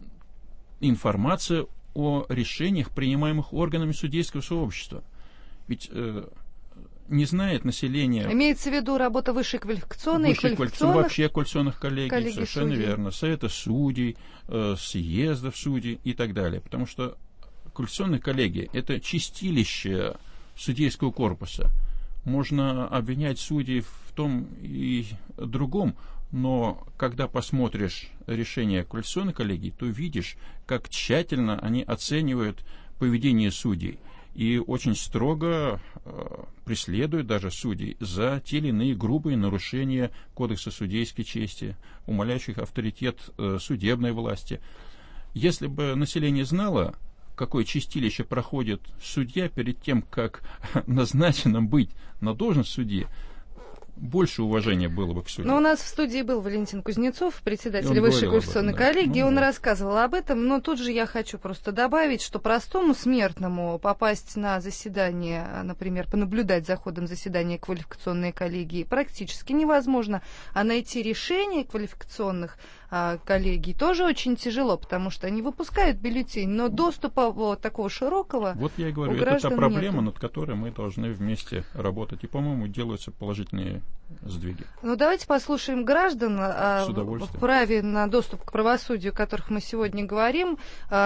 информация о решениях, принимаемых органами судейского сообщества. Ведь э, не знает население... Имеется в виду работа высшей квалификационной и квалификационных... Вообще квалификационных коллегий, коллеги совершенно судей. Верно. Совета судей, э, съездов судей и так далее. Потому что квалификационные коллегии – это чистилище судейского корпуса. Можно обвинять судей в том и другом, но когда посмотришь решение квалификационной коллегии, то видишь, как тщательно они оценивают поведение судей и очень строго э, преследуют даже судей за те или иные грубые нарушения Кодекса судейской чести, умаляющих авторитет э, судебной власти. Если бы население знало, какое чистилище проходит судья перед тем, как назначенным быть на должность судьи, больше уважения было бы к судье. Но у нас в студии был Валентин Кузнецов, председатель Высшей квалификационной этом, да. коллегии. Ну, он да. рассказывал об этом, но тут же я хочу просто добавить, что простому смертному попасть на заседание, например, понаблюдать за ходом заседания квалификационной коллегии практически невозможно, а найти решение квалификационных а, коллегий тоже очень тяжело, потому что они выпускают бюллетень, но доступа вот такого широкого вот я и говорю, это та проблема, нету. Над которой мы должны вместе работать. И, по-моему, делаются положительные сдвиги. Ну, давайте послушаем граждан о праве на доступ к правосудию, о которых мы сегодня говорим.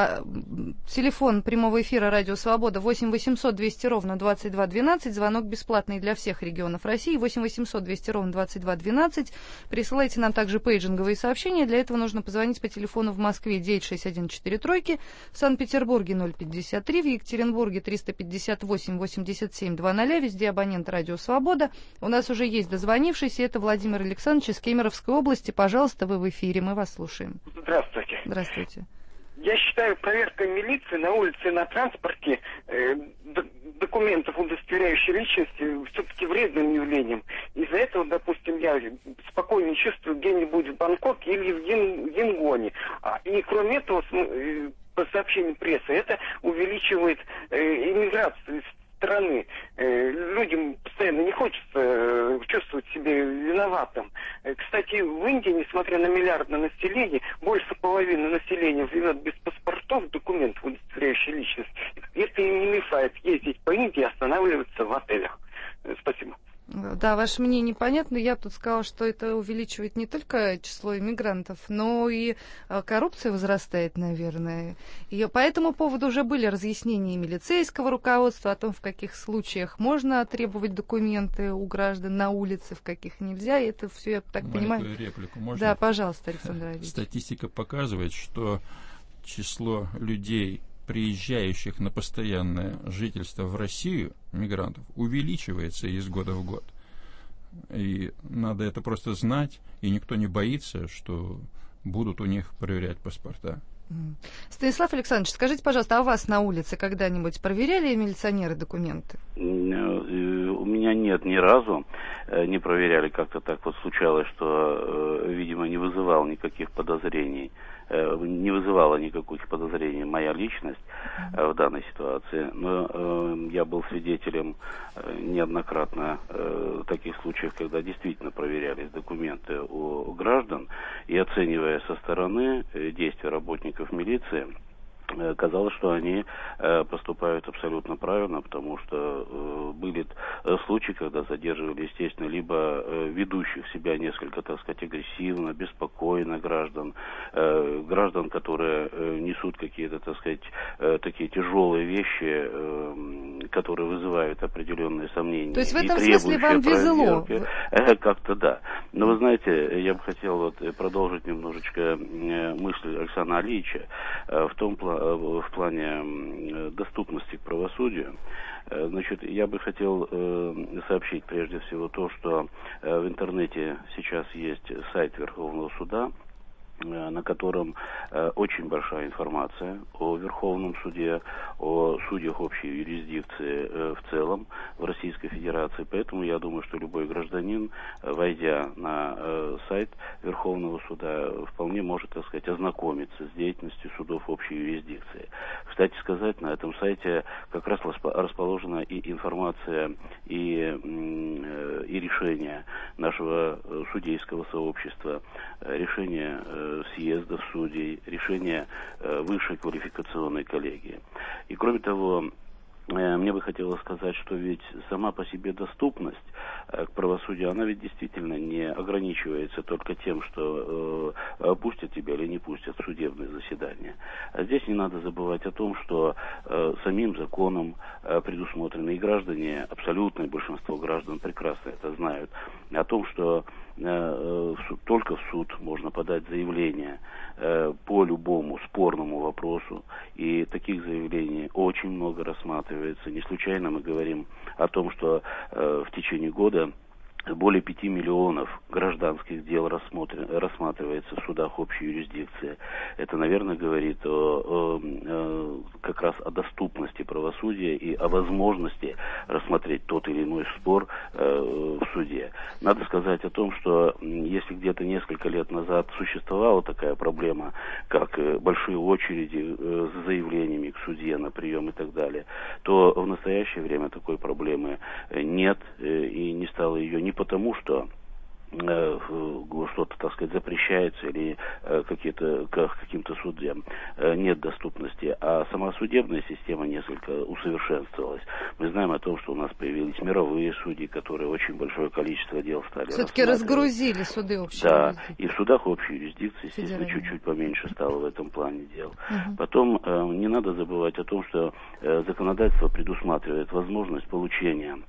Телефон прямого эфира «Радио Свобода» восемь восемьсот двести ровно двадцать два двенадцать. Звонок бесплатный для всех регионов России. восемь восемьсот двести ровно двадцать два двенадцать. Присылайте нам также пейджинговые сообщения. Для этого нужно позвонить по телефону в Москве девять шесть один четыре тройки, в Санкт-Петербурге ноль пятьдесят три, в Екатеринбурге триста пятьдесят восемь восемьдесят семь двадцать. Везде абонент «Радио Свобода». У нас уже есть дозвонившийся. Это Владимир Александрович из Кемеровской области. Пожалуйста, вы в эфире. Мы вас слушаем. Здравствуйте. Здравствуйте. Я считаю, проверка милиции на улице, на транспорте э, документов, удостоверяющих личность, все-таки вредным явлением. Из-за этого, допустим, я спокойно чувствую где-нибудь в Бангкоке или в Ин- Янгоне. А, и кроме этого, э, по сообщению прессы, это увеличивает э, иммиграцию страны. Э, людям постоянно не хочется э, чувствовать себя виноватым. Э, кстати, в Индии, несмотря на миллиардное население, больше половины населения живет без паспортов, документов, удостоверяющих личность. Это им не мешает ездить по Индии и останавливаться в отелях. Э, спасибо. Да, ваше мнение понятно. Я тут сказала, что это увеличивает не только число иммигрантов, но и коррупция возрастает, наверное. И по этому поводу уже были разъяснения милицейского руководства о том, в каких случаях можно требовать документы у граждан на улице, в каких нельзя. И это все, я так Маленькую понимаю... реплику можно? Да, пожалуйста, Александр Ильич. Статистика показывает, что число людей, приезжающих на постоянное жительство в Россию, мигрантов, увеличивается из года в год. И надо это просто знать, и никто не боится, что будут у них проверять паспорта. Станислав Александрович, скажите, пожалуйста, а у вас на улице когда-нибудь проверяли милиционеры документы? У меня нет, ни разу не проверяли. Как-то так вот случалось, что, видимо, не вызывал никаких подозрений. Не вызывала никаких подозрений моя личность в данной ситуации, но э, я был свидетелем э, неоднократно э, таких случаев, когда действительно проверялись документы у граждан, и оценивая со стороны э, действия работников милиции, э, казалось, что они э, поступают абсолютно правильно, потому что э, были э, случаи, когда задерживали, естественно, либо э, ведущих себя несколько, так сказать, агрессивно, беспокойно граждан, э, граждан, которые э, несут какие-то, так сказать, э, такие тяжелые вещи, э, которые вызывают определенные сомнения. То есть в этом смысле вам везло? Э, как-то да. Но вы знаете, я бы хотел вот продолжить немножечко э, мысль Александра Алиевича э, в том плане, в плане доступности к правосудию, значит, я бы хотел сообщить прежде всего то, что в интернете сейчас есть сайт Верховного суда, на котором э, очень большая информация о Верховном суде, о судьях общей юрисдикции э, в целом в Российской Федерации. Поэтому я думаю, что любой гражданин, э, войдя на э, сайт Верховного суда, вполне может, так сказать, ознакомиться с деятельностью судов общей юрисдикции. Кстати сказать, на этом сайте как раз расположена и информация, и, э, и решения нашего судейского сообщества, решения э, съездов судей, решения э, высшей квалификационной коллегии. И кроме того, э, мне бы хотелось сказать, что ведь сама по себе доступность э, к правосудию, она ведь действительно не ограничивается только тем, что э, пустят тебя или не пустят в судебное заседание. А здесь не надо забывать о том, что э, самим законом э, предусмотрены, и граждане, абсолютное большинство граждан прекрасно это знают, о том, что только в суд можно подать заявление э, по любому спорному вопросу, и таких заявлений очень много рассматривается. Не случайно мы говорим о том, что э, в течение года более пяти миллионов гражданских дел рассматривается в судах общей юрисдикции. Это, наверное, говорит о, о, о, как раз о доступности правосудия и о возможности рассмотреть тот или иной спор э, в суде. Надо сказать о том, что если где-то несколько лет назад существовала такая проблема, как большие очереди э, с заявлениями к судье на прием и так далее, то в настоящее время такой проблемы нет, э, и не стало ее ни потому, что э, что-то, так сказать, запрещается или э, какие-то, к каким-то судьям э, нет доступности, а сама судебная система несколько усовершенствовалась. Мы знаем о том, что у нас появились мировые судьи, которые очень большое количество дел стали все-таки разгрузили суды общей да, юрисдикции. И в судах общей юрисдикции, естественно, Федеральные. Чуть-чуть поменьше стало в этом плане дел. Угу. Потом э, не надо забывать о том, что э, законодательство предусматривает возможность получения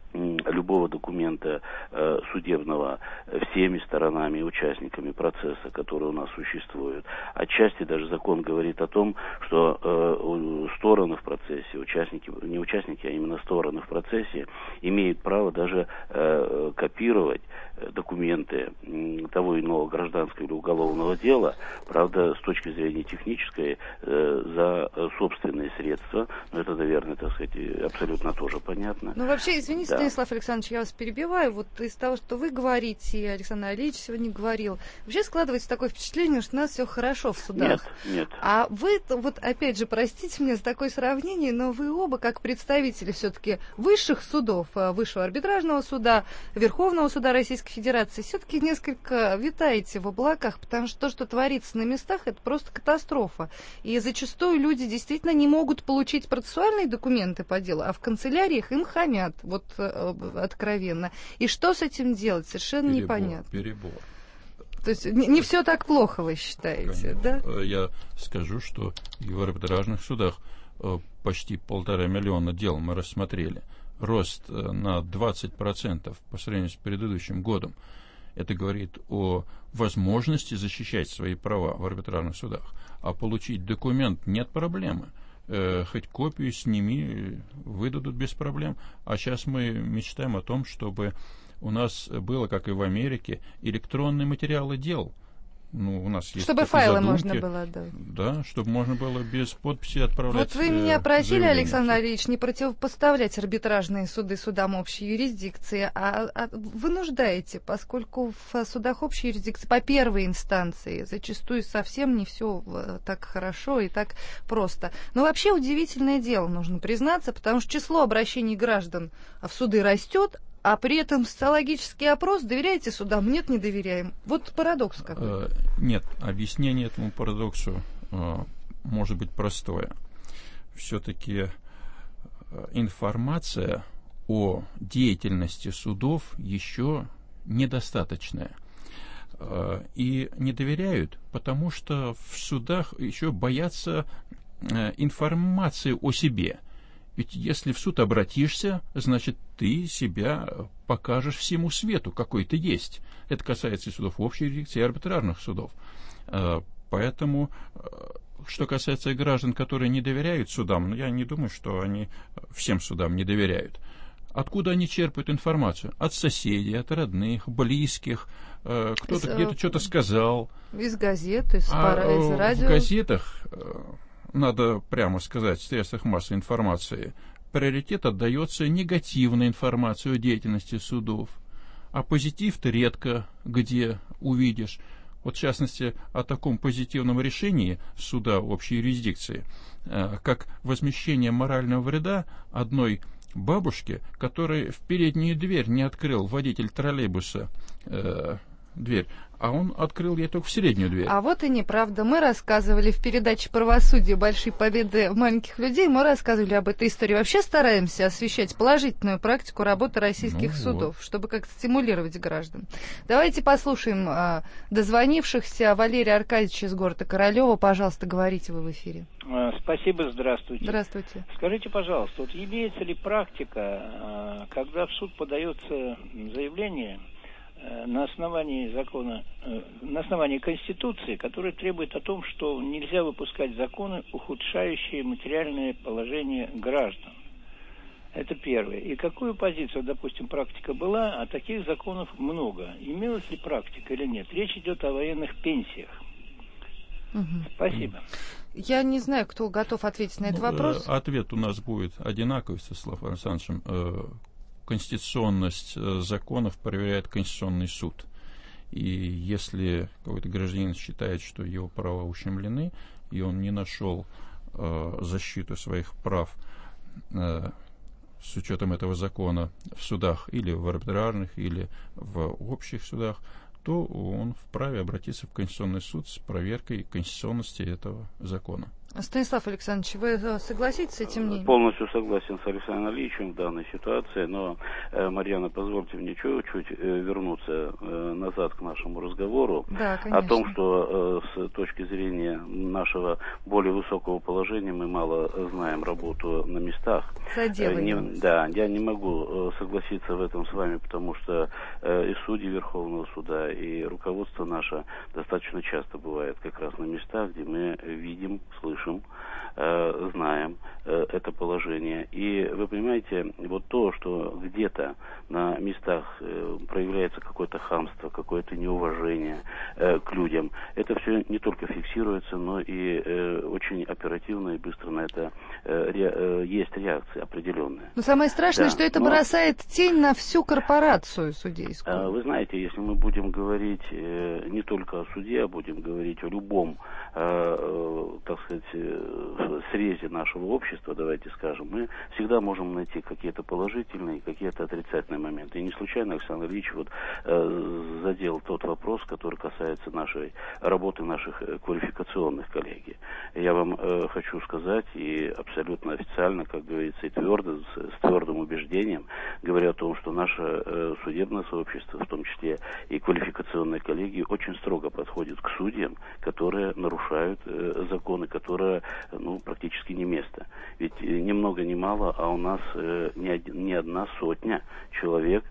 любого документа э, судебного всеми сторонами и участниками процесса, который у нас существует. Отчасти даже закон говорит о том, что э, стороны в процессе, участники, не участники, а именно стороны в процессе, имеют право даже э, копировать документы того иного гражданского или уголовного дела, правда, с точки зрения технической, э, за собственные средства. Но это, наверное, так сказать, абсолютно тоже понятно. Ну, вообще, извините, да. Станислав Александрович, я вас перебиваю. Вот из того, что вы говорите, и Александр Алиевич сегодня говорил, вообще складывается такое впечатление, что у нас все хорошо в судах. Нет, нет. А вы, вот опять же, простите меня за такое сравнение, но вы оба, как представители все-таки высших судов, Высшего арбитражного суда, Верховного суда Российской Федерации, все-таки несколько витаете в облаках, потому что то, что творится на местах, это просто катастрофа. И зачастую люди действительно не могут получить процессуальные документы по делу, а в канцеляриях им хамят, вот э, откровенно. И что с этим делать, совершенно перебор, непонятно. Перебор. То есть не, не все так плохо, вы считаете, Конечно. да? Я скажу, что в арбитражных судах почти полтора миллиона дел мы рассмотрели. Рост на двадцать процентов по сравнению с предыдущим годом. Это говорит о возможности защищать свои права в арбитражных судах. А получить документ нет проблемы. Э, хоть копию сними, выдадут без проблем. А сейчас мы мечтаем о том, чтобы у нас было, как и в Америке, электронные материалы дел. Ну, у нас есть чтобы файлы задумки, можно было отдать. Да, чтобы можно было без подписи отправлять. Вот вы меня просили, заявление. Александр Ильич, не противопоставлять арбитражные суды судам общей юрисдикции, а, а вынуждаете, поскольку в судах общей юрисдикции по первой инстанции зачастую совсем не все так хорошо и так просто. Но вообще удивительное дело, нужно признаться, потому что число обращений граждан в суды растет, а при этом социологический опрос, доверяете судам? Нет, не доверяем. Вот парадокс какой. Нет, объяснение этому парадоксу может быть простое. Все-таки информация о деятельности судов еще недостаточная. И не доверяют, потому что в судах еще боятся информации о себе. Ведь если в суд обратишься, значит, ты себя покажешь всему свету, какой ты есть. Это касается и судов общей юрисдикции, и арбитражных судов. Поэтому что касается граждан, которые не доверяют судам, ну, я не думаю, что они всем судам не доверяют. Откуда они черпают информацию? От соседей, от родных, близких. Э, кто-то из, где-то что-то сказал. Из газет, из, а, пара, из радио. В газетах, надо прямо сказать, в средствах массовой информации, приоритет отдается негативной информации о деятельности судов. А позитив-то редко где увидишь. Вот, в частности, о таком позитивном решении суда общей юрисдикции, э, как возмещение морального вреда одной бабушке, которой в переднюю дверь не открыл водитель троллейбуса э, дверь, а он открыл ей только в среднюю дверь. А вот и неправда. Мы рассказывали в передаче «Правосудие. Большие победы маленьких людей», мы рассказывали об этой истории. Вообще стараемся освещать положительную практику работы российских ну судов, вот. Чтобы как-то стимулировать граждан. Давайте послушаем а, дозвонившихся. Валерий Аркадьевич из города Королева. Пожалуйста, говорите вы в эфире. Спасибо, здравствуйте. Здравствуйте. Скажите, пожалуйста, вот имеется ли практика, когда в суд подается заявление на основании закона, на основании Конституции, которая требует о том, что нельзя выпускать законы, ухудшающие материальное положение граждан. Это первое. И какую позицию, допустим, практика была, а таких законов много. Имелась ли практика или нет? Речь идет о военных пенсиях. Угу. Спасибо. Я не знаю, кто готов ответить на этот ну, вопрос. Ответ у нас будет одинаковый, с Славом Александровичем. Конституционность законов проверяет Конституционный суд. И если какой-то гражданин считает, что его права ущемлены, и он не нашел э, защиту своих прав э, с учетом этого закона в судах или в арбитражных, или в общих судах, то он вправе обратиться в Конституционный суд с проверкой конституционности этого закона. Станислав Александрович, вы согласитесь с этим мнением? Полностью согласен с Александром Ильичем в данной ситуации, но, э, Марьяна, позвольте мне чуть-чуть э, вернуться э, назад к нашему разговору. Да, о том, что э, с точки зрения нашего более высокого положения мы мало знаем работу на местах. Э, не, да, я не могу э, согласиться в этом с вами, потому что э, и судьи Верховного суда, и руководство наше достаточно часто бывает как раз на местах, где мы видим, слышим, Э, знаем э, это положение. И вы понимаете, вот то, что где-то на местах э, проявляется какое-то хамство, какое-то неуважение э, к людям, это все не только фиксируется, но и э, очень оперативно и быстро на это э, ре, э, есть реакция определенная. Но самое страшное, да, что это но... бросает тень на всю корпорацию судейскую. Э, вы знаете, если мы будем говорить э, не только о суде, а будем говорить о любом, э, э, так сказать, в срезе нашего общества, давайте скажем, мы всегда можем найти какие-то положительные, какие-то отрицательные моменты. И не случайно Александр Ильич вот, э, задел тот вопрос, который касается нашей работы, наших квалификационных коллегий. Я вам э, хочу сказать, и абсолютно официально, как говорится, и твердо, с, с твердым убеждением, говоря о том, что наше э, судебное сообщество, в том числе и квалификационные коллегии, очень строго подходит к судьям, которые нарушают э, законы, которые ну, практически не место. Ведь ни много ни мало, а у нас э, не, один, не одна сотня человек,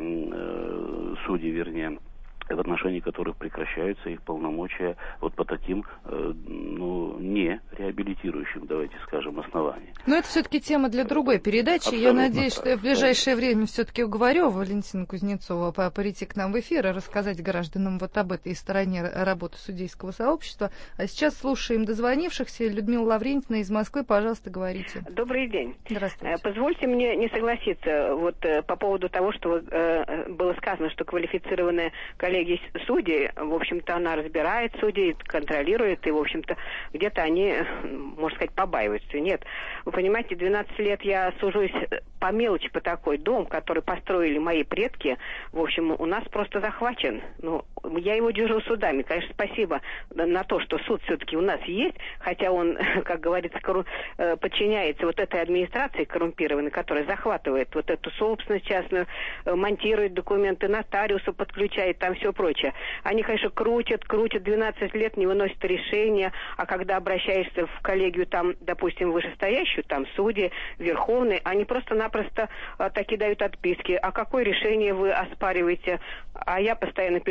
э, судей, вернее, в отношении которых прекращаются их полномочия вот по таким, э, ну, не реабилитирующим, давайте скажем, основаниям. Но это все-таки тема для другой передачи. Абсолютно. Я надеюсь, что я в ближайшее время все-таки уговорю Валентину Кузнецову прийти к нам в эфир и рассказать гражданам вот об этой стороне работы судейского сообщества. А сейчас слушаем дозвонившихся. Людмила Лаврентьевна из Москвы, пожалуйста, говорите. Добрый день. Здравствуйте. Позвольте мне не согласиться вот по поводу того, что было сказано, что квалифицированная коллегия судей, в общем-то, она разбирает судей, контролирует, и, в общем-то, где-то они, можно сказать, побаиваются. Нет. Вы понимаете, двенадцать лет я сужусь по мелочи, по такой дом, который построили мои предки, в общем, у нас просто захвачен. Ну, я его держу судами. Конечно, спасибо на то, что суд все-таки у нас есть, хотя он, как говорится, корру... подчиняется вот этой администрации коррумпированной, которая захватывает вот эту собственность частную, монтирует документы, нотариуса подключает, там все прочее. Они, конечно, крутят, крутят, двенадцать лет не выносят решения, а когда обращаешься в коллегию, там, допустим, вышестоящую, там, судьи, верховные, они просто-напросто а, таки дают отписки. А какое решение вы оспариваете? А я постоянно пишу только от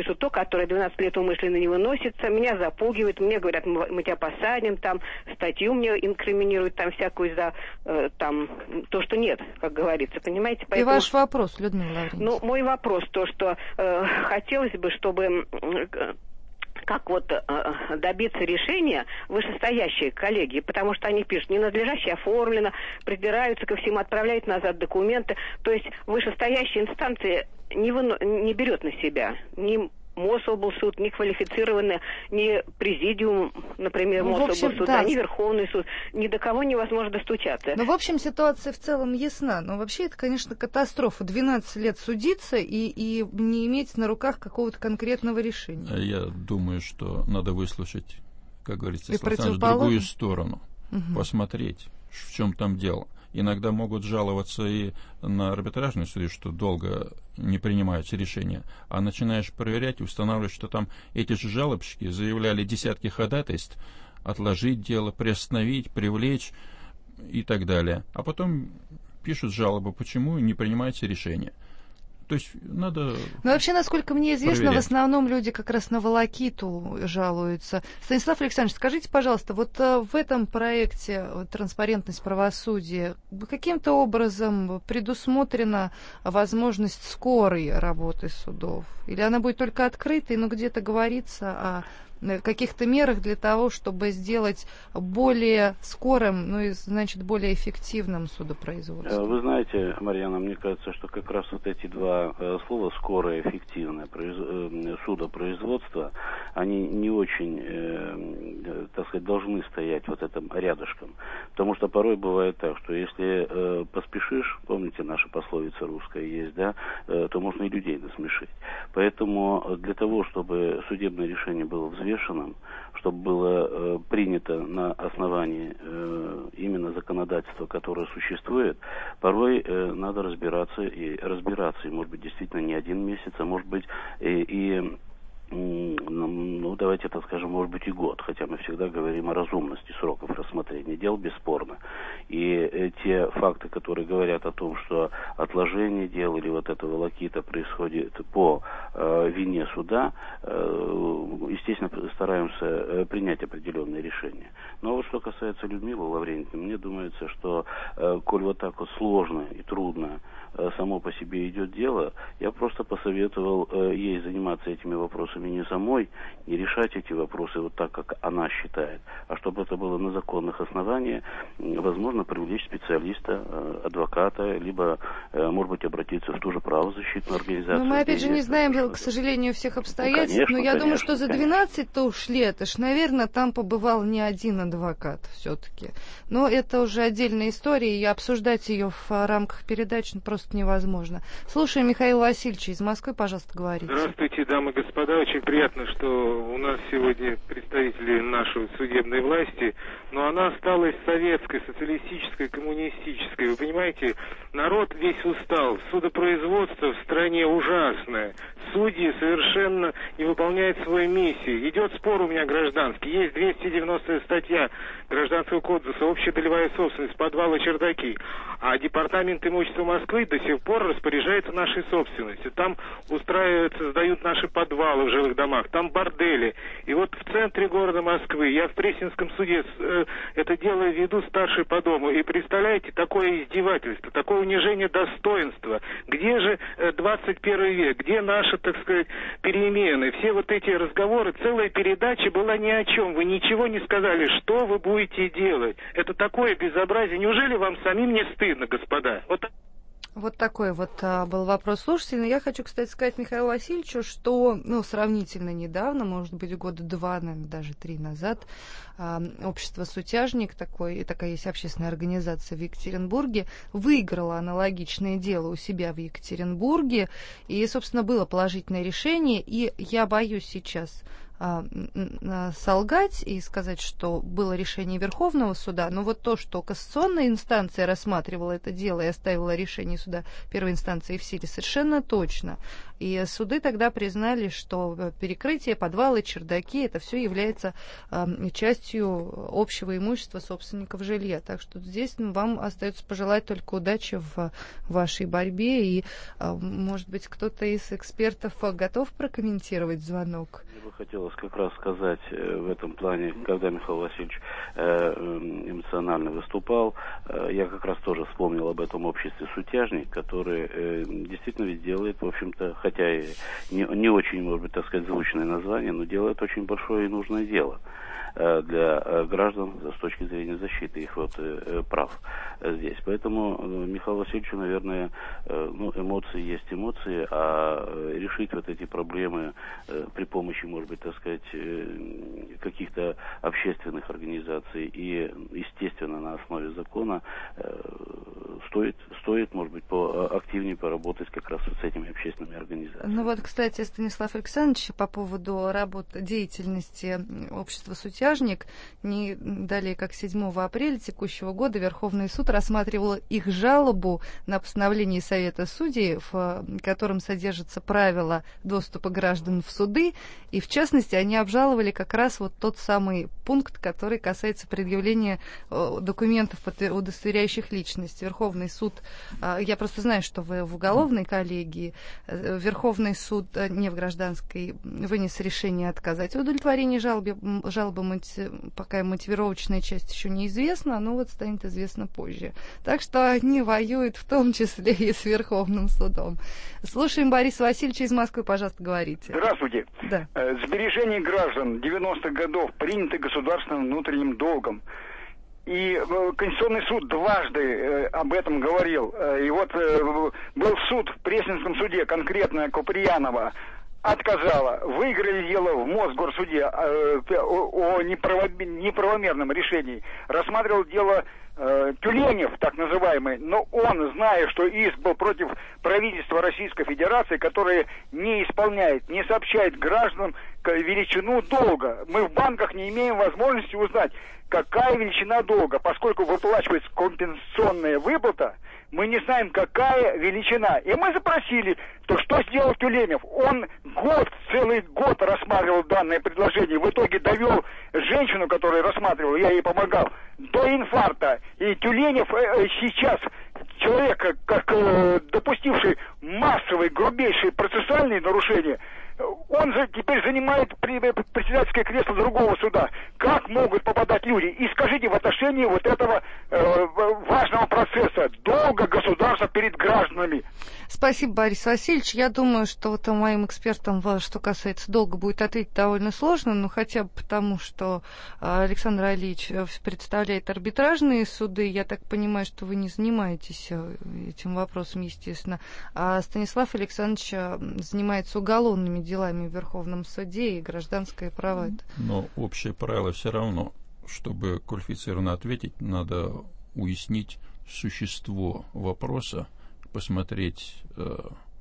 которая двенадцать лет умышленно не выносится, меня запугивают, мне говорят, мы, мы тебя посадим, там, статью мне инкриминируют, там, всякую за, э, там, то, что нет, как говорится, понимаете? Поэтому... И ваш вопрос, Людмила Лаврентьевна? Ну, мой вопрос, то, что э, хотелось бы, чтобы... Э, как вот э, добиться решения вышестоящие коллеги, потому что они пишут, ненадлежаще оформлено, придираются ко всему, отправляют назад документы. То есть вышестоящие инстанции не, выно... не берет на себя ни Мособлсуд, ни квалифицированный, ни президиум, например, ну, Мособлсуда, да. ни Верховный суд. Ни до кого невозможно достучаться. Ну, в общем, ситуация в целом ясна. Но вообще это, конечно, катастрофа. двенадцать лет судиться и, и не иметь на руках какого-то конкретного решения. Я думаю, что надо выслушать, как говорится, другую сторону. Угу. Посмотреть, в чем там дело. Иногда могут жаловаться и на арбитражные суды, что долго не принимаются решения. А начинаешь проверять и устанавливать, что там эти же жалобщики заявляли десятки ходатайств отложить дело, приостановить, привлечь и так далее. А потом пишут жалобы, почему не принимается решение. То есть надо... Ну, вообще, насколько мне известно, проверять. В основном люди как раз на волокиту жалуются. Станислав Александрович, скажите, пожалуйста, вот в этом проекте «Транспарентность правосудия» каким-то образом предусмотрена возможность скорой работы судов? Или она будет только открытой, но где-то говорится о каких-то мерах для того, чтобы сделать более скорым, ну и, значит, более эффективным судопроизводство? Вы знаете, Марьяна, мне кажется, что как раз вот эти два э, слова «скорое», «эффективное» произ... э, судопроизводство, они не очень, э, так сказать, должны стоять вот этим рядышком. Потому что порой бывает так, что если э, поспешишь, помните, наша пословица русская есть, да, э, то можно и людей насмешить. Поэтому для того, чтобы судебное решение было взвешенным, чтобы было э, принято на основании э, именно законодательства, которое существует, порой э, надо разбираться и разбираться, и может быть действительно не один месяц, а может быть и, и ну, давайте это скажем, может быть и год, хотя мы всегда говорим о разумности сроков рассмотрения дел, бесспорно. И э, те факты, которые говорят о том, что отложение дел или вот эта волокита происходит по э, вине суда, э, естественно, стараемся э, принять определенные решения. Но вот что касается Людмилы Лаврентьевны, мне думается, что э, коль вот так вот сложно и трудно э, само по себе идет дело, я просто посоветовал э, ей заниматься этими вопросами не самой, не решать эти вопросы вот так, как она считает, а чтобы это было на законных основаниях, возможно, привлечь специалиста, адвоката, либо, может быть, обратиться в ту же правозащитную организацию. Но мы, опять же, не знаем, к сожалению, всех обстоятельств, ну, конечно, но я конечно, думаю, что за двенадцать-то уж лет, аж, наверное, там побывал не один адвокат все-таки. Но это уже отдельная история, и обсуждать ее в рамках передач просто невозможно. Слушаем Михаила Васильевича из Москвы, пожалуйста, говорите. Здравствуйте, дамы и господа. Очень приятно, что у нас сегодня представители нашей судебной власти, но она осталась советской, социалистической, коммунистической. Вы понимаете, народ весь устал. Судопроизводство в стране ужасное. Судьи совершенно не выполняют свою миссию. Идет спор у меня гражданский. Есть двести девяностая статья Гражданского кодекса «Общая долевая собственность, подвалы, чердаки». А Департамент имущества Москвы до сих пор распоряжается нашей собственностью. Там устраивают, создают наши подвалы в жилых домах, там бордели. И вот в центре города Москвы, я в Пресненском суде э, это дело веду старший по дому. И представляете, такое издевательство, такое унижение достоинства. Где же э, двадцать первый век? Где наши, так сказать, перемены? Все вот эти разговоры, целая передача была ни о чем. Вы ничего не сказали, что вы будете делать. Это такое безобразие. Неужели вам самим не стыдно, господа? Вот... Вот такой вот а, был вопрос слушателя. Я хочу, кстати, сказать Михаилу Васильевичу, что, ну, сравнительно недавно, может быть, года два, наверное, даже три назад, а, общество «Сутяжник», такой, такая есть общественная организация в Екатеринбурге, выиграло аналогичное дело у себя в Екатеринбурге, и, собственно, было положительное решение, и я боюсь сейчас солгать и сказать, что было решение Верховного суда, но вот то, что кассационная инстанция рассматривала это дело и оставила решение суда первой инстанции в силе, совершенно точно. И суды тогда признали, что перекрытие, подвалы, чердаки, это все является э, частью общего имущества собственников жилья. Так что здесь вам остается пожелать только удачи в вашей борьбе. И, э, может быть, кто-то из экспертов готов прокомментировать звонок? Мне бы хотелось как раз сказать э, в этом плане, когда Михаил Васильевич э, эмоционально выступал, э, я как раз тоже вспомнил об этом обществе «Сутяжник», который э, действительно ведь делает, в общем-то, хотя и не, не очень, может быть, так сказать, звучное название, но делает очень большое и нужное дело для граждан с точки зрения защиты их вот прав здесь. Поэтому Михаилу Васильевичу, наверное, ну, эмоции есть эмоции, а решить вот эти проблемы при помощи, может быть, так сказать, каких-то общественных организаций и, естественно, на основе закона стоит, стоит, может быть, по, активнее поработать как раз вот с этими общественными организациями. Ну вот, кстати, Станислав Александрович, по поводу работы, деятельности общества «Сутяжник», не далее, как седьмого апреля текущего года, Верховный суд рассматривал их жалобу на постановление Совета судей, в котором содержатся правила доступа граждан в суды, и, в частности, они обжаловали как раз вот тот самый пункт, который касается предъявления документов, удостоверяющих личность. Верховный суд, я просто знаю, что вы в уголовной коллегии, Верховный суд, не в гражданской, вынес решение отказать в удовлетворении жалобы, жалобы пока мотивировочная часть еще неизвестна, но вот станет известно позже. Так что они воюют в том числе и с Верховным судом. Слушаем Бориса Васильевича из Москвы, пожалуйста, говорите. Здравствуйте. Да. Сбережения граждан девяностых годов приняты государственным внутренним долгом. И Конституционный суд дважды об этом говорил. И вот был суд в Пресненском суде, конкретно Куприянова, отказала. Выиграли дело в Мосгорсуде э, о, о неправо, неправомерном решении. Рассматривал дело э, Тюленев, так называемый, но он, зная, что иск был против правительства Российской Федерации, которое не исполняет, не сообщает гражданам величину долга. Мы в банках не имеем возможности узнать, какая величина долга, поскольку выплачивается компенсационная выплата, мы не знаем, какая величина. И мы запросили, то что сделал Тюленев? Он год, целый год рассматривал данное предложение. В итоге довел женщину, которая рассматривала, я ей помогал, до инфаркта. И Тюленев э, сейчас человек, как э, допустивший массовые, грубейшие процессуальные нарушения, он же теперь занимает председательское кресло другого суда. Как могут попадать люди? И скажите, в отношении вот этого э, важного процесса, долга государства перед гражданами. Спасибо, Борис Васильевич. Я думаю, что вот моим экспертам, что касается долга, будет ответить довольно сложно, но хотя бы потому, что Александр Алиевич представляет арбитражные суды. Я так понимаю, что вы не занимаетесь этим вопросом, естественно. А Станислав Александрович занимается уголовными делами в Верховном суде и гражданское право. Но общее правило все равно, чтобы квалифицированно ответить, надо уяснить существо вопроса, посмотреть э,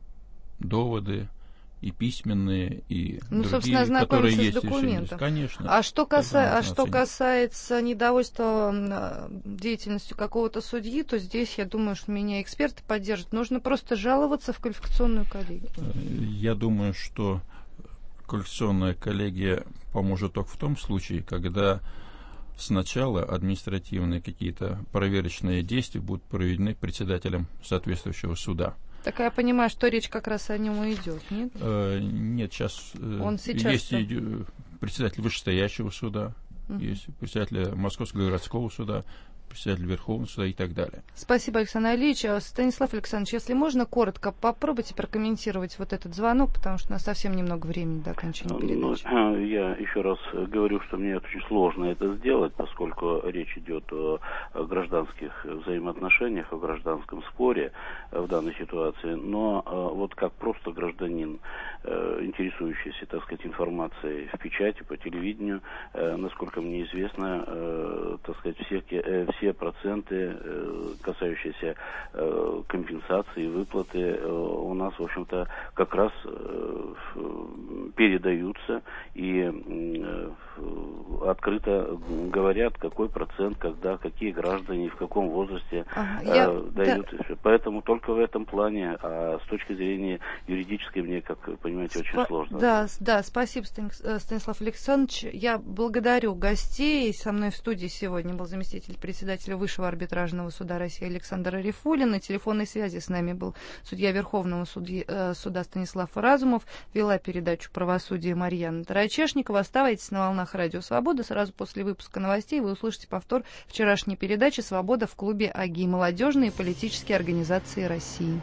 доводы и письменные, и ну, другие, которые есть с документом. Конечно. А что, каса... а что касается недовольства деятельностью какого-то судьи, то здесь, я думаю, что меня эксперты поддержат. Нужно просто жаловаться в квалификационную коллегию. Я думаю, что квалификационная коллегия поможет только в том случае, когда сначала административные какие-то проверочные действия будут проведены председателем соответствующего суда. Так я понимаю, что речь как раз о нем и идет, нет? Э, нет, сейчас, Он сейчас есть и, председатель вышестоящего суда, угу. есть председатель Московского городского суда, председатель Верховного суда и так далее. Спасибо, Александр Ильич. Станислав Александрович, если можно, коротко попробуйте прокомментировать вот этот звонок, потому что у нас совсем немного времени до окончания передачи. Ну, я еще раз говорю, что мне очень сложно это сделать, поскольку речь идет о, о гражданских взаимоотношениях, о гражданском споре в данной ситуации. Но вот как просто гражданин, интересующийся, так сказать, информацией в печати, по телевидению, насколько мне известно, так сказать, все, все все проценты, касающиеся компенсации, выплаты, у нас, в общем-то, как раз передаются и открыто говорят, какой процент, когда, какие граждане, в каком возрасте ага, э, я... дают. Да. Поэтому только в этом плане, а с точки зрения юридической, мне, как вы понимаете, очень Спа- сложно. Да, да, спасибо, Станислав Александрович. Я благодарю гостей. Со мной в студии сегодня был заместитель председателя Высшего арбитражного суда России Александр Арифуллин. На телефонной связи с нами был судья Верховного судьи, э, суда Станислав Разумов. Вела передачу «Правосудие» Марьяна Тарачешникова. Оставайтесь на волнах Радио Свобода. Сразу после выпуска новостей вы услышите повтор вчерашней передачи «Свобода» в клубе АГИ. Молодежные политические организации России.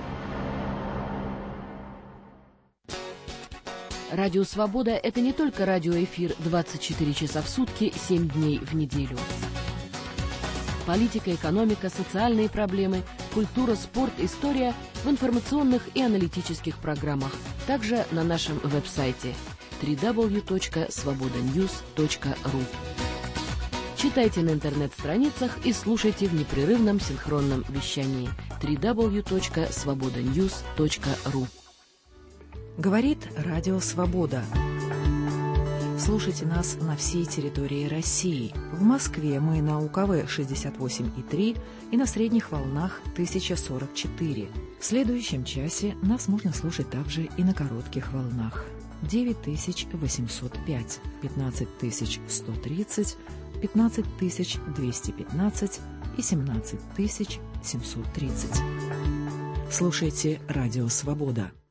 Радио «Свобода» — это не только радиоэфир двадцать четыре часа в сутки, семь дней в неделю. Политика, экономика, социальные проблемы, культура, спорт, история в информационных и аналитических программах. Также на нашем веб-сайте дабл ю дабл ю дабл ю точка свобода ньюс точка ру. Читайте на интернет-страницах и слушайте в непрерывном синхронном вещании дабл ю дабл ю дабл ю точка свобода ньюс точка ру. Говорит Радио Свобода. Слушайте нас на всей территории России. В Москве мы на У К В шестьдесят восемь и три и на средних волнах тысяча сорок четыре. В следующем часе нас можно слушать также и на коротких волнах. девять тысяч восемьсот пять, пятнадцать тысяч сто тридцать, пятнадцать тысяч двести пятнадцать и семнадцать тысяч семьсот тридцать. Слушайте Радио Свобода.